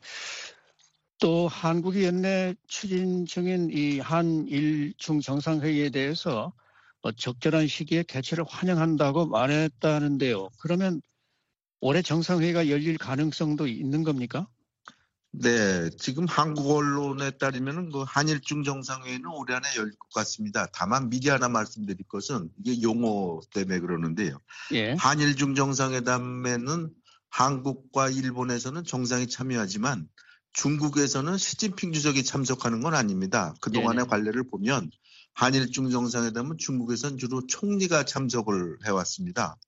또 한국이 연내 추진 중인 이 한일중 정상회의에 대해서 적절한 시기에 개최를 환영한다고 말했다는데요. 그러면 올해 정상회의가 열릴 가능성도 있는 겁니까? 네, 지금 한국 언론에 따르면 그 한일중 정상회의는 올해 안에 열릴 것 같습니다. 다만 미리 하나 말씀드릴 것은 이게 용어 때문에 그러는데요. 예. 한일중 정상회담에는 한국과 일본에서는 정상이 참여하지만 중국에서는 시진핑 주석이 참석하는 건 아닙니다. 그동안의 관례를 보면 한일중 정상회담은 중국에서는 주로 총리가 참석을 해왔습니다.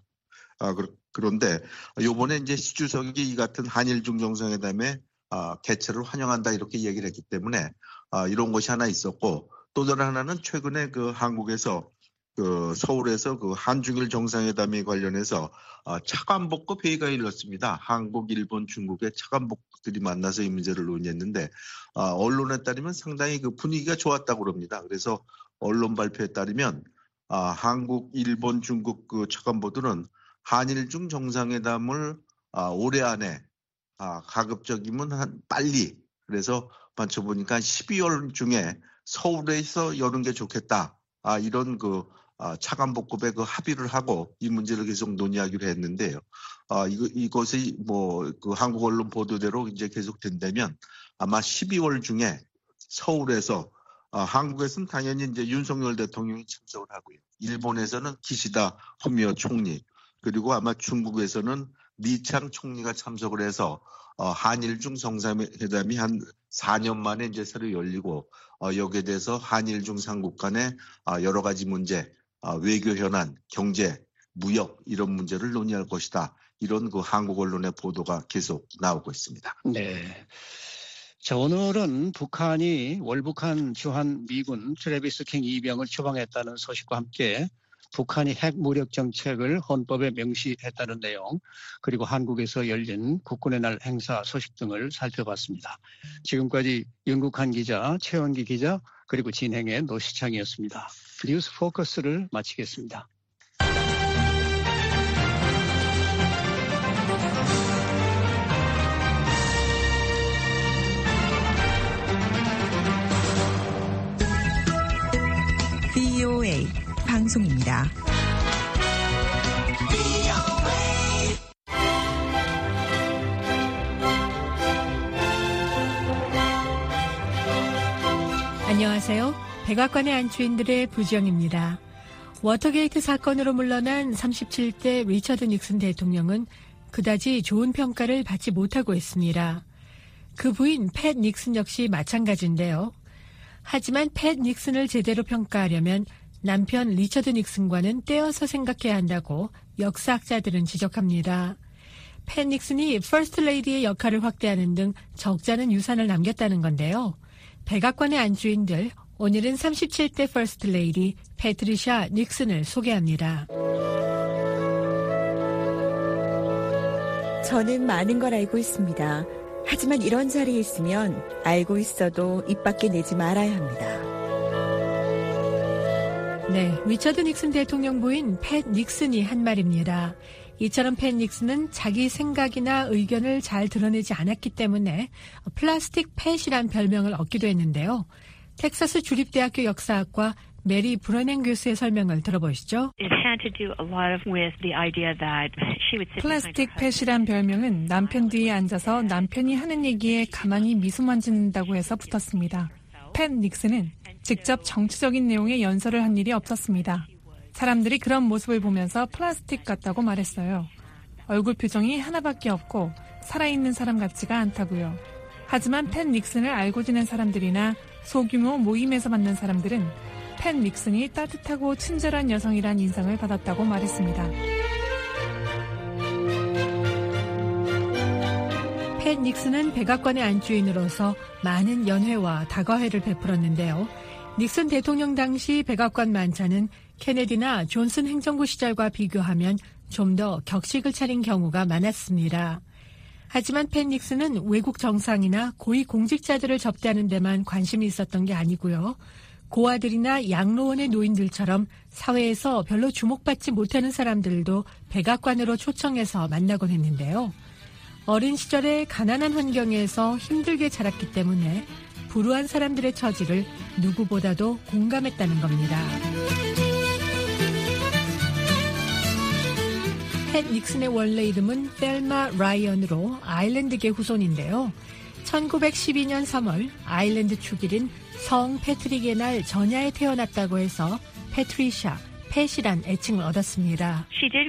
그런데 이번에 이제 시 주석이 이 같은 한일중 정상회담에 개최를 환영한다 이렇게 얘기를 했기 때문에 이런 것이 하나 있었고, 또 다른 하나는 최근에 그 한국에서 그 서울에서 그 한중일 정상회담에 관련해서 차관복급 회의가 열렸습니다. 한국, 일본, 중국의 차관복들이 만나서 이 문제를 논의했는데 언론에 따르면 상당히 그 분위기가 좋았다고 합니다. 그래서 언론 발표에 따르면 한국, 일본, 중국 그 차관보들은 한일중 정상회담을 올해 안에 가급적이면 빨리, 그래서 맞춰보니까 12월 중에 서울에서 여는 게 좋겠다. 이런 그 차관복급에 그 합의를 하고 이 문제를 계속 논의하기로 했는데요. 이것이 뭐 그 한국 언론 보도대로 이제 계속 된다면 아마 12월 중에 서울에서 한국에서는 당연히 이제 윤석열 대통령이 참석을 하고요. 일본에서는 기시다 후미오 총리, 그리고 아마 중국에서는 리창 총리가 참석을 해서 한일중 정상회담이 한 4년 만에 이제 새로 열리고 여기에 대해서 한일중 삼국 간의 여러 가지 문제, 외교 현안, 경제, 무역 이런 문제를 논의할 것이다. 이런 그 한국 언론의 보도가 계속 나오고 있습니다. 네. 자, 오늘은 북한이 월북한 주한 미군 트래비스 킹 2병을 추방했다는 소식과 함께 북한이 핵 무력 정책을 헌법에 명시했다는 내용, 그리고 한국에서 열린 국군의 날 행사 소식 등을 살펴봤습니다. 지금까지 윤국한 기자, 최원기 기자, 그리고 진행의 노시창이었습니다. 뉴스 포커스를 마치겠습니다. VOA 방송입니다. 안녕하세요. 백악관의 안주인들의 부지영입니다. 워터게이트 사건으로 물러난 37대 리처드 닉슨 대통령은 그다지 좋은 평가를 받지 못하고 있습니다. 그 부인 팻 닉슨 역시 마찬가지인데요. 하지만 팻 닉슨을 제대로 평가하려면 남편 리처드 닉슨과는 떼어서 생각해야 한다고 역사학자들은 지적합니다. 팻 닉슨이 퍼스트 레이디의 역할을 확대하는 등 적잖은 유산을 남겼다는 건데요. 백악관의 안주인들, 오늘은 37대 퍼스트 레이디 패트리샤 닉슨을 소개합니다. 저는 많은 걸 알고 있습니다. 하지만 이런 자리에 있으면 알고 있어도 입 밖에 내지 말아야 합니다. 네, 리처드 닉슨 대통령 부인 팻 닉슨이 한 말입니다. 이처럼 팻 닉슨은 자기 생각이나 의견을 잘 드러내지 않았기 때문에 플라스틱 팻이란 별명을 얻기도 했는데요. 텍사스 주립대학교 역사학과 메리 브러냉 교수의 설명을 들어보시죠. 플라스틱 팻이란 별명은 남편 뒤에 앉아서 남편이 하는 얘기에 가만히 미소 만진다고 해서 붙었습니다. 팻 닉슨은 직접 정치적인 내용의 연설을 한 일이 없었습니다. 사람들이 그런 모습을 보면서 플라스틱 같다고 말했어요. 얼굴 표정이 하나밖에 없고 살아있는 사람 같지가 않다고요. 하지만 팻 닉슨을 알고 지낸 사람들이나 소규모 모임에서 만난 사람들은 팻 닉슨이 따뜻하고 친절한 여성이란 인상을 받았다고 말했습니다. 팻 닉슨은 백악관의 안주인으로서 많은 연회와 다과회를 베풀었는데요. 닉슨 대통령 당시 백악관 만찬은 케네디나 존슨 행정부 시절과 비교하면 좀 더 격식을 차린 경우가 많았습니다. 하지만 팻 닉슨은 외국 정상이나 고위 공직자들을 접대하는 데만 관심이 있었던 게 아니고요. 고아들이나 양로원의 노인들처럼 사회에서 별로 주목받지 못하는 사람들도 백악관으로 초청해서 만나곤 했는데요. 어린 시절에 가난한 환경에서 힘들게 자랐기 때문에 불우한 사람들의 처지를 누구보다도 공감했다는 겁니다. 팻 닉슨의 원래 이름은 셀마 라이언으로 아일랜드계 후손인데요. 1912년 3월 아일랜드 축일인 성 패트릭의 날 전야에 태어났다고 해서 패트리샤, 팻이란 애칭을 얻었습니다.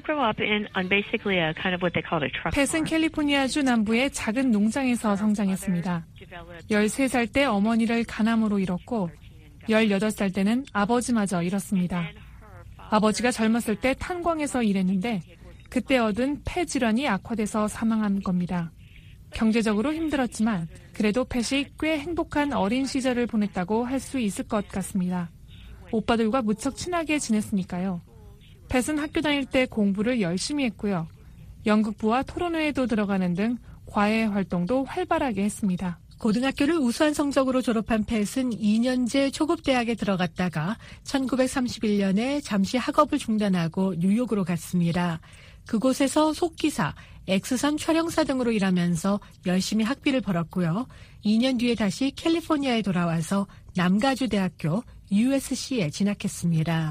팻은 캘리포니아주 남부의 작은 농장에서 성장했습니다. 13살 때 어머니를 간암으로 잃었고 18살 때는 아버지마저 잃었습니다. 아버지가 젊었을 때 탄광에서 일했는데 그때 얻은 폐 질환이 악화돼서 사망한 겁니다. 경제적으로 힘들었지만 그래도 팻이 꽤 행복한 어린 시절을 보냈다고 할 수 있을 것 같습니다. 오빠들과 무척 친하게 지냈으니까요. 팻은 학교 다닐 때 공부를 열심히 했고요. 연극부와 토론회에도 들어가는 등 과외 활동도 활발하게 했습니다. 고등학교를 우수한 성적으로 졸업한 팻은 2년제 초급대학에 들어갔다가 1931년에 잠시 학업을 중단하고 뉴욕으로 갔습니다. 그곳에서 속기사, X선 촬영사 등으로 일하면서 열심히 학비를 벌었고요. 2년 뒤에 다시 캘리포니아에 돌아와서 남가주 대학교 USC에 진학했습니다.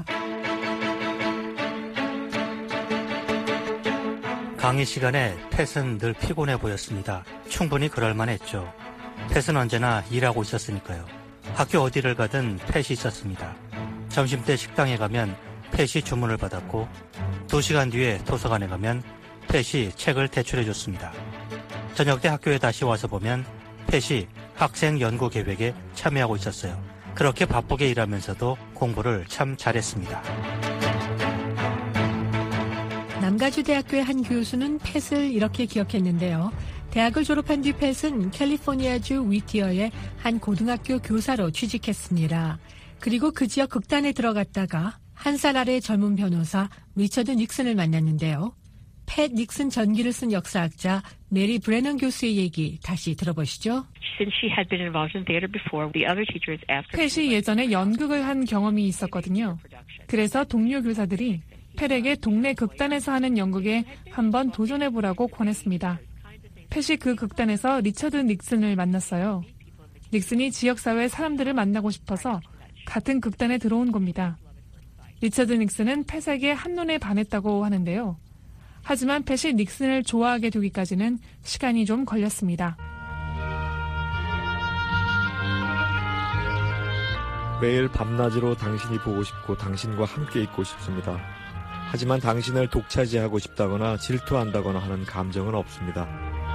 강의 시간에 팻은 늘 피곤해 보였습니다. 충분히 그럴 만했죠. 팻은 언제나 일하고 있었으니까요. 학교 어디를 가든 팻이 있었습니다. 점심때 식당에 가면 팻이 주문을 받았고 2시간 뒤에 도서관에 가면 팻이 책을 대출해줬습니다. 저녁 때 학교에 다시 와서 보면 팻이 학생 연구 계획에 참여하고 있었어요. 그렇게 바쁘게 일하면서도 공부를 참 잘했습니다. 남가주 대학교의 한 교수는 팻을 이렇게 기억했는데요. 대학을 졸업한 뒤 팻은 캘리포니아주 위티어의 한 고등학교 교사로 취직했습니다. 그리고 그 지역 극단에 들어갔다가 한 살 아래 젊은 변호사 리처드 닉슨을 만났는데요. 팻 닉슨 전기를 쓴 역사학자 메리 브레넌 교수의 얘기 다시 들어보시죠. 팻이 예전에 연극을 한 경험이 있었거든요. 그래서 동료 교사들이 팻에게 동네 극단에서 하는 연극에 한번 도전해보라고 권했습니다. 팻이 그 극단에서 리처드 닉슨을 만났어요. 닉슨이 지역사회 사람들을 만나고 싶어서 같은 극단에 들어온 겁니다. 리처드 닉슨은 팻에게 한눈에 반했다고 하는데요. 하지만 팻이 닉슨을 좋아하게 되기까지는 시간이 좀 걸렸습니다. 매일 밤낮으로 당신이 보고 싶고 당신과 함께 있고 싶습니다. 하지만 당신을 독차지하고 싶다거나 질투한다거나 하는 감정은 없습니다.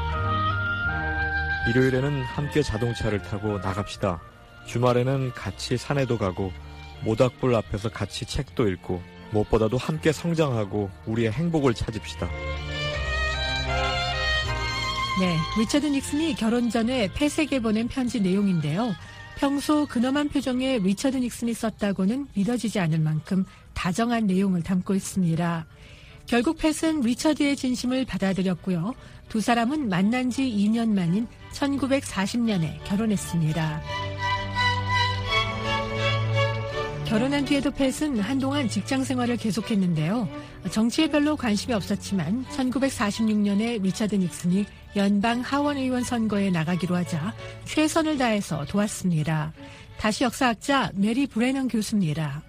일요일에는 함께 자동차를 타고 나갑시다. 주말에는 같이 산에도 가고 모닥불 앞에서 같이 책도 읽고 무엇보다도 함께 성장하고 우리의 행복을 찾읍시다. 네, 리처드 닉슨이 결혼 전에 팻에게 보낸 편지 내용인데요. 평소 근엄한 표정의 리처드 닉슨이 썼다고는 믿어지지 않을 만큼 다정한 내용을 담고 있습니다. 결국 팻은 리처드의 진심을 받아들였고요. 두 사람은 만난 지 2년 만인 1940년에 결혼했습니다. 결혼한 뒤에도 팻은 한동안 직장 생활을 계속했는데요. 정치에 별로 관심이 없었지만 1946년에 리처드 닉슨이 연방 하원의원 선거에 나가기로 하자 최선을 다해서 도왔습니다. 다시 역사학자 메리 브레넌 교수입니다.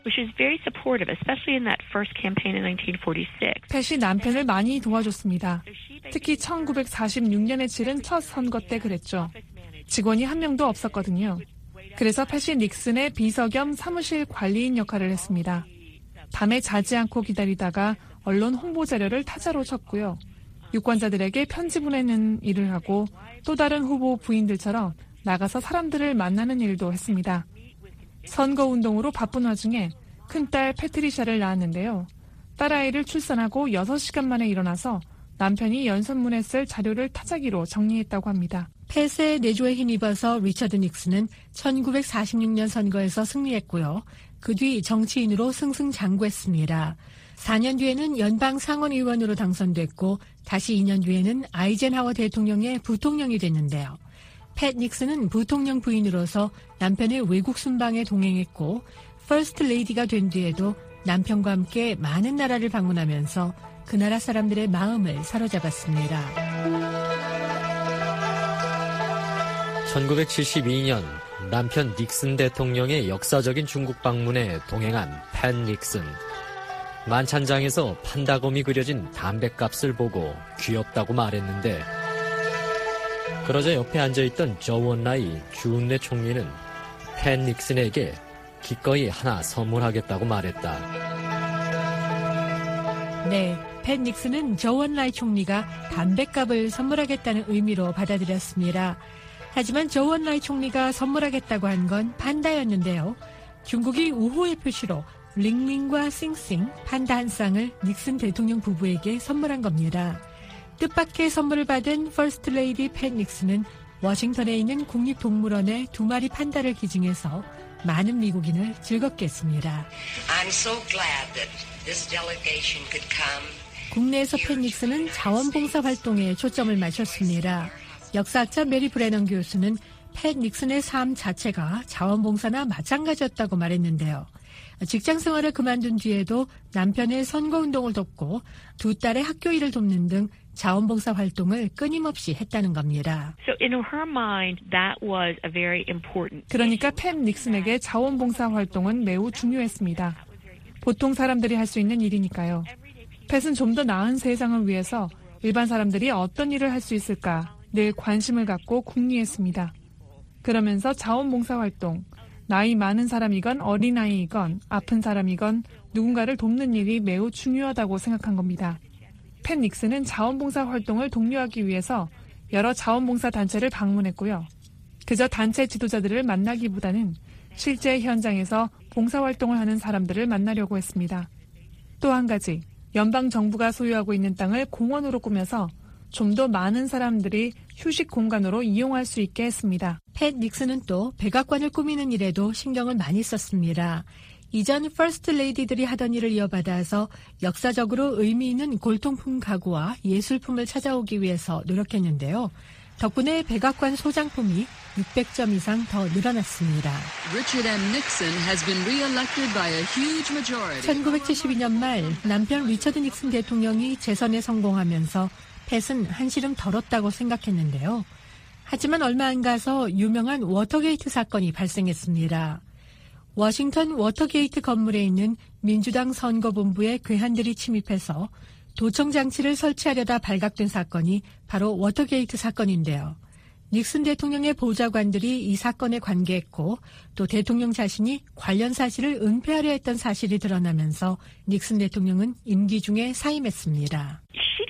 팻이 남편을 많이 도와줬습니다. 특히 1946년에 치른 첫 선거 때 그랬죠. 직원이 한 명도 없었거든요. 그래서 팻이 닉슨의 비서 겸 사무실 관리인 역할을 했습니다. 밤에 자지 않고 기다리다가 언론 홍보 자료를 타자로 쳤고요. 유권자들에게 편지 보내는 일을 하고 또 다른 후보 부인들처럼 나가서 사람들을 만나는 일도 했습니다. 선거운동으로 바쁜 와중에 큰딸 패트리샤를 낳았는데요. 딸아이를 출산하고 6시간 만에 일어나서 남편이 연설문에 쓸 자료를 타자기로 정리했다고 합니다. 팻의 내조에 힘입어서 리처드 닉슨은 1946년 선거에서 승리했고요. 그 뒤 정치인으로 승승장구했습니다. 4년 뒤에는 연방 상원의원으로 당선됐고 다시 2년 뒤에는 아이젠하워 대통령의 부통령이 됐는데요. 팻 닉슨은 부통령 부인으로서 남편의 외국 순방에 동행했고 퍼스트 레이디가 된 뒤에도 남편과 함께 많은 나라를 방문하면서 그 나라 사람들의 마음을 사로잡았습니다. 1972년 남편 닉슨 대통령의 역사적인 중국 방문에 동행한 팻 닉슨. 만찬장에서 판다곰이 그려진 담뱃값을 보고 귀엽다고 말했는데, 그러자 옆에 앉아있던 저원라이 주은래 총리는 팻 닉슨에게 기꺼이 하나 선물하겠다고 말했다. 네, 팻 닉슨은 저원라이 총리가 담뱃값을 선물하겠다는 의미로 받아들였습니다. 하지만 저원라이 총리가 선물하겠다고 한 건 판다였는데요. 중국이 우호의 표시로 링링과 싱싱 판다 한 쌍을 닉슨 대통령 부부에게 선물한 겁니다. 뜻밖의 선물을 받은 퍼스트 레이디 팻 닉슨은 워싱턴에 있는 국립동물원에 2마리 판다를 기증해서 많은 미국인을 즐겁게 했습니다. 국내에서 팻 닉슨은 자원봉사 활동에 초점을 맞췄습니다. 역사학자 메리 브레넌 교수는 팻 닉슨의 삶 자체가 자원봉사나 마찬가지였다고 말했는데요. 직장 생활을 그만둔 뒤에도 남편의 선거운동을 돕고 2딸의 학교 일을 돕는 등 자원봉사 활동을 끊임없이 했다는 겁니다. 그러니까 팻 닉슨에게 자원봉사 활동은 매우 중요했습니다. 보통 사람들이 할 수 있는 일이니까요. 팻은 좀 더 나은 세상을 위해서 일반 사람들이 어떤 일을 할 수 있을까 늘 관심을 갖고 궁리했습니다. 그러면서 자원봉사 활동, 나이 많은 사람이건 어린아이이건 아픈 사람이건 누군가를 돕는 일이 매우 중요하다고 생각한 겁니다. 팻 닉슨은 자원봉사 활동을 독려하기 위해서 여러 자원봉사 단체를 방문했고요. 그저 단체 지도자들을 만나기보다는 실제 현장에서 봉사활동을 하는 사람들을 만나려고 했습니다. 또 한 가지, 연방정부가 소유하고 있는 땅을 공원으로 꾸며서 좀 더 많은 사람들이 휴식 공간으로 이용할 수 있게 했습니다. 팻 닉슨은 또 백악관을 꾸미는 일에도 신경을 많이 썼습니다. 이전 퍼스트 레이디들이 하던 일을 이어받아서 역사적으로 의미 있는 골동품 가구와 예술품을 찾아오기 위해서 노력했는데요. 덕분에 백악관 소장품이 600점 이상 더 늘어났습니다. 1972년 말 남편 리처드 닉슨 대통령이 재선에 성공하면서 팻은 한시름 덜었다고 생각했는데요. 하지만 얼마 안 가서 유명한 워터게이트 사건이 발생했습니다. 워싱턴 워터게이트 건물에 있는 민주당 선거본부에 괴한들이 침입해서 도청 장치를 설치하려다 발각된 사건이 바로 워터게이트 사건인데요. 닉슨 대통령의 보좌관들이 이 사건에 관계했고 또 대통령 자신이 관련 사실을 은폐하려 했던 사실이 드러나면서 닉슨 대통령은 임기 중에 사임했습니다.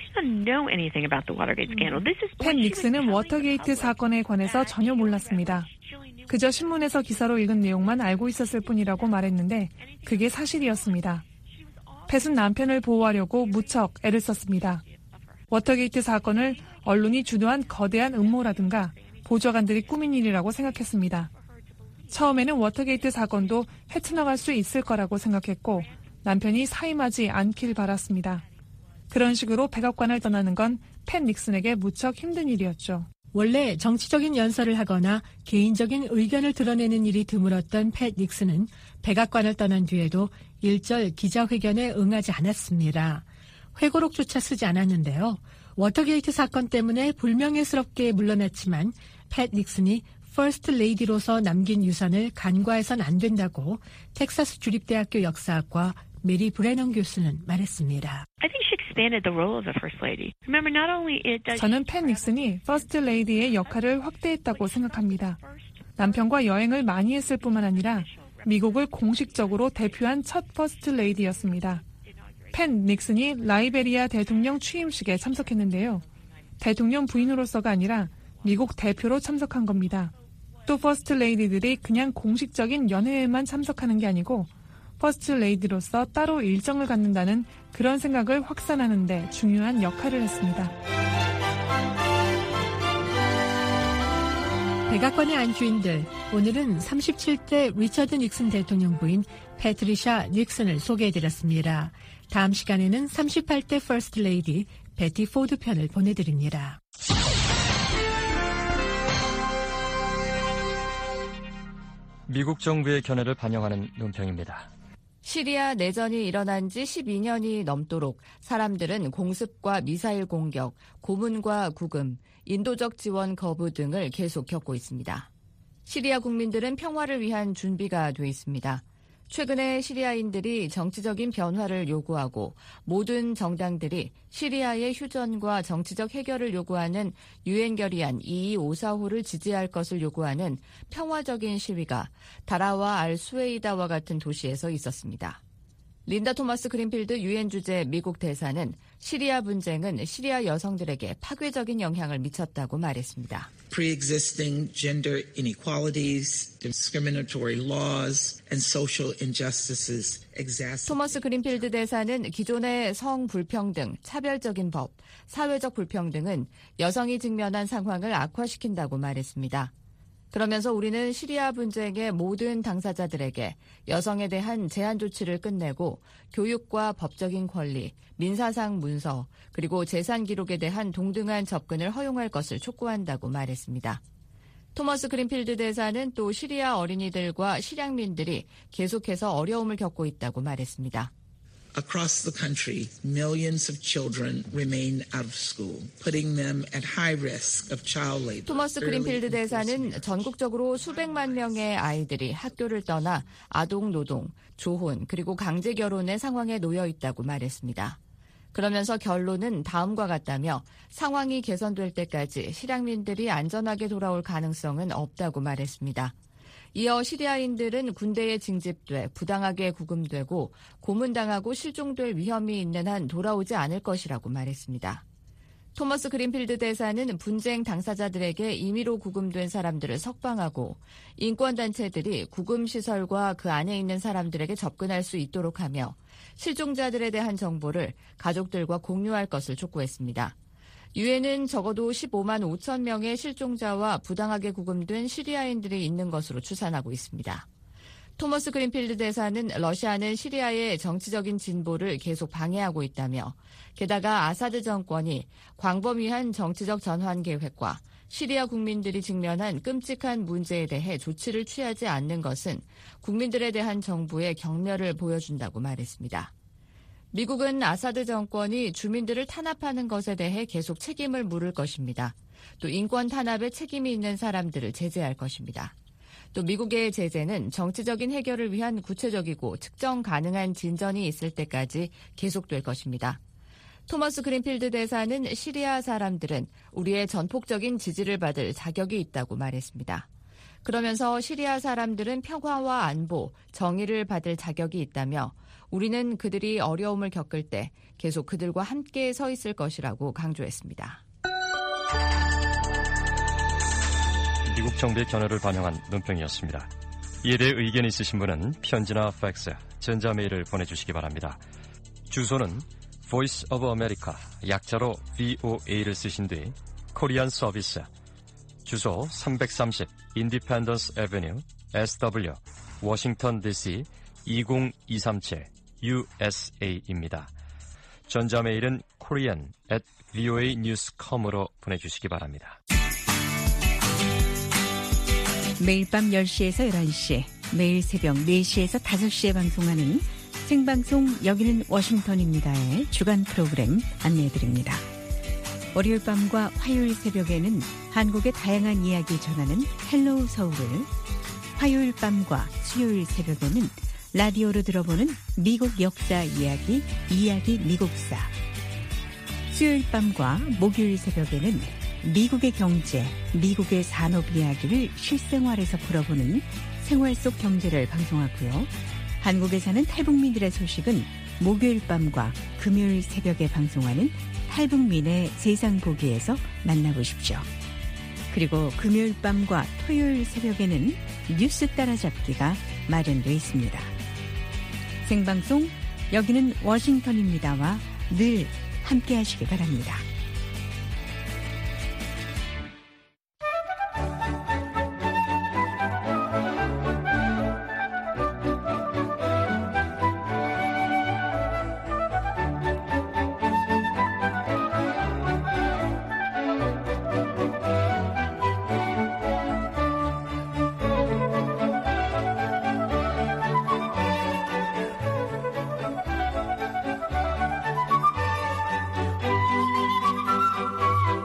팻 닉슨은 워터게이트 사건에 관해서 전혀 몰랐습니다. 그저 신문에서 기사로 읽은 내용만 알고 있었을 뿐이라고 말했는데 그게 사실이었습니다. 팻은 남편을 보호하려고 무척 애를 썼습니다. 워터게이트 사건을 언론이 주도한 거대한 음모라든가 보좌관들이 꾸민 일이라고 생각했습니다. 처음에는 워터게이트 사건도 헤쳐나갈 수 있을 거라고 생각했고 남편이 사임하지 않길 바랐습니다. 그런 식으로 백악관을 떠나는 건 팻 닉슨에게 무척 힘든 일이었죠. 원래 정치적인 연설을 하거나 개인적인 의견을 드러내는 일이 드물었던 팻 닉슨은 백악관을 떠난 뒤에도 일절 기자회견에 응하지 않았습니다. 회고록조차 쓰지 않았는데요. 워터게이트 사건 때문에 불명예스럽게 물러났지만 팻 닉슨이 퍼스트 레이디로서 남긴 유산을 간과해선 안 된다고 텍사스 주립대학교 역사학과 메리 브레넌 교수는 말했습니다. 저는 팻 닉슨이 퍼스트 레이디의 역할을 확대했다고 생각합니다. 남편과 여행을 많이 했을 뿐만 아니라 미국을 공식적으로 대표한 첫 퍼스트 레이디였습니다. 팻 닉슨이 라이베리아 대통령 취임식에 참석했는데요. 대통령 부인으로서가 아니라 미국 대표로 참석한 겁니다. 또 퍼스트 레이디들이 그냥 공식적인 연회에만 참석하는 게 아니고 퍼스트 레이디로서 따로 일정을 갖는다는 그런 생각을 확산하는 데 중요한 역할을 했습니다. 백악관의 안주인들, 오늘은 37대 리처드 닉슨 대통령 부인 패트리샤 닉슨을 소개해드렸습니다. 다음 시간에는 38대 퍼스트 레이디 베티 포드 편을 보내드립니다. 미국 정부의 견해를 반영하는 논평입니다. 시리아 내전이 일어난 지 12년이 넘도록 사람들은 공습과 미사일 공격, 고문과 구금, 인도적 지원 거부 등을 계속 겪고 있습니다. 시리아 국민들은 평화를 위한 준비가 돼 있습니다. 최근에 시리아인들이 정치적인 변화를 요구하고 모든 정당들이 시리아의 휴전과 정치적 해결을 요구하는 유엔 결의안 2254호를 지지할 것을 요구하는 평화적인 시위가 다라와 알 수웨이다와 같은 도시에서 있었습니다. 린다 토머스 그린필드 유엔 주재 미국 대사는 시리아 분쟁은 시리아 여성들에게 파괴적인 영향을 미쳤다고 말했습니다. Pre-existing gender inequalities, discriminatory laws, and social injustices exacerbate. 토머스 그린필드 대사는 기존의 성 불평등, 차별적인 법, 사회적 불평등은 여성이 직면한 상황을 악화시킨다고 말했습니다. 그러면서 우리는 시리아 분쟁의 모든 당사자들에게 여성에 대한 제한 조치를 끝내고 교육과 법적인 권리, 민사상 문서, 그리고 재산 기록에 대한 동등한 접근을 허용할 것을 촉구한다고 말했습니다. 토머스 그린필드 대사는 또 시리아 어린이들과 실향민들이 계속해서 어려움을 겪고 있다고 말했습니다. Across the country, millions of children remain out of school, putting them at high risk of child labor. 토머스 그린필드 대사는 전국적으로 수백만 명의 아이들이 학교를 떠나 아동 노동, 조혼, 그리고 강제 결혼의 상황에 놓여 있다고 말했습니다. 그러면서 결론은 다음과 같다며 상황이 개선될 때까지 실향민들이 안전하게 돌아올 가능성은 없다고 말했습니다. 이어 시리아인들은 군대에 징집돼 부당하게 구금되고 고문당하고 실종될 위험이 있는 한 돌아오지 않을 것이라고 말했습니다. 토머스 그린필드 대사는 분쟁 당사자들에게 임의로 구금된 사람들을 석방하고 인권단체들이 구금시설과 그 안에 있는 사람들에게 접근할 수 있도록 하며 실종자들에 대한 정보를 가족들과 공유할 것을 촉구했습니다. 유엔은 적어도 15만 5천 명의 실종자와 부당하게 구금된 시리아인들이 있는 것으로 추산하고 있습니다. 토머스 그린필드 대사는 러시아는 시리아의 정치적인 진보를 계속 방해하고 있다며 게다가 아사드 정권이 광범위한 정치적 전환 계획과 시리아 국민들이 직면한 끔찍한 문제에 대해 조치를 취하지 않는 것은 국민들에 대한 정부의 경멸을 보여준다고 말했습니다. 미국은 아사드 정권이 주민들을 탄압하는 것에 대해 계속 책임을 물을 것입니다. 또 인권 탄압에 책임이 있는 사람들을 제재할 것입니다. 또 미국의 제재는 정치적인 해결을 위한 구체적이고 측정 가능한 진전이 있을 때까지 계속될 것입니다. 토머스 그린필드 대사는 시리아 사람들은 우리의 전폭적인 지지를 받을 자격이 있다고 말했습니다. 그러면서 시리아 사람들은 평화와 안보, 정의를 받을 자격이 있다며 우리는 그들이 어려움을 겪을 때 계속 그들과 함께 서 있을 것이라고 강조했습니다. 미국 정부의 견해를 반영한 논평이었습니다. 이에 대해 의견이 있으신 분은 편지나 팩스, 전자메일을 보내주시기 바랍니다. 주소는 Voice of America, 약자로 VOA를 쓰신 뒤 코리안 서비스, 주소 330 Independence Avenue, SW, 워싱턴 DC 20237 USA입니다. 전자메일은 korean@voanews.com으로 보내주시기 바랍니다. 매일 밤 10시에서 11시, 매일 새벽 4시에서 5시에 방송하는 생방송 여기는 워싱턴입니다의 주간 프로그램 안내해드립니다. 월요일 밤과 화요일 새벽에는 한국의 다양한 이야기 전하는 헬로우 서울을, 화요일 밤과 수요일 새벽에는 라디오로 들어보는 미국 역사 이야기 미국사, 수요일 밤과 목요일 새벽에는 미국의 경제, 미국의 산업 이야기를 실생활에서 풀어보는 생활 속 경제를 방송하고요. 한국에 사는 탈북민들의 소식은 목요일 밤과 금요일 새벽에 방송하는 탈북민의 세상 보기에서 만나보십시오. 그리고 금요일 밤과 토요일 새벽에는 뉴스 따라잡기가 마련되어 있습니다. 생방송 여기는 워싱턴입니다와 늘 함께 하시기 바랍니다.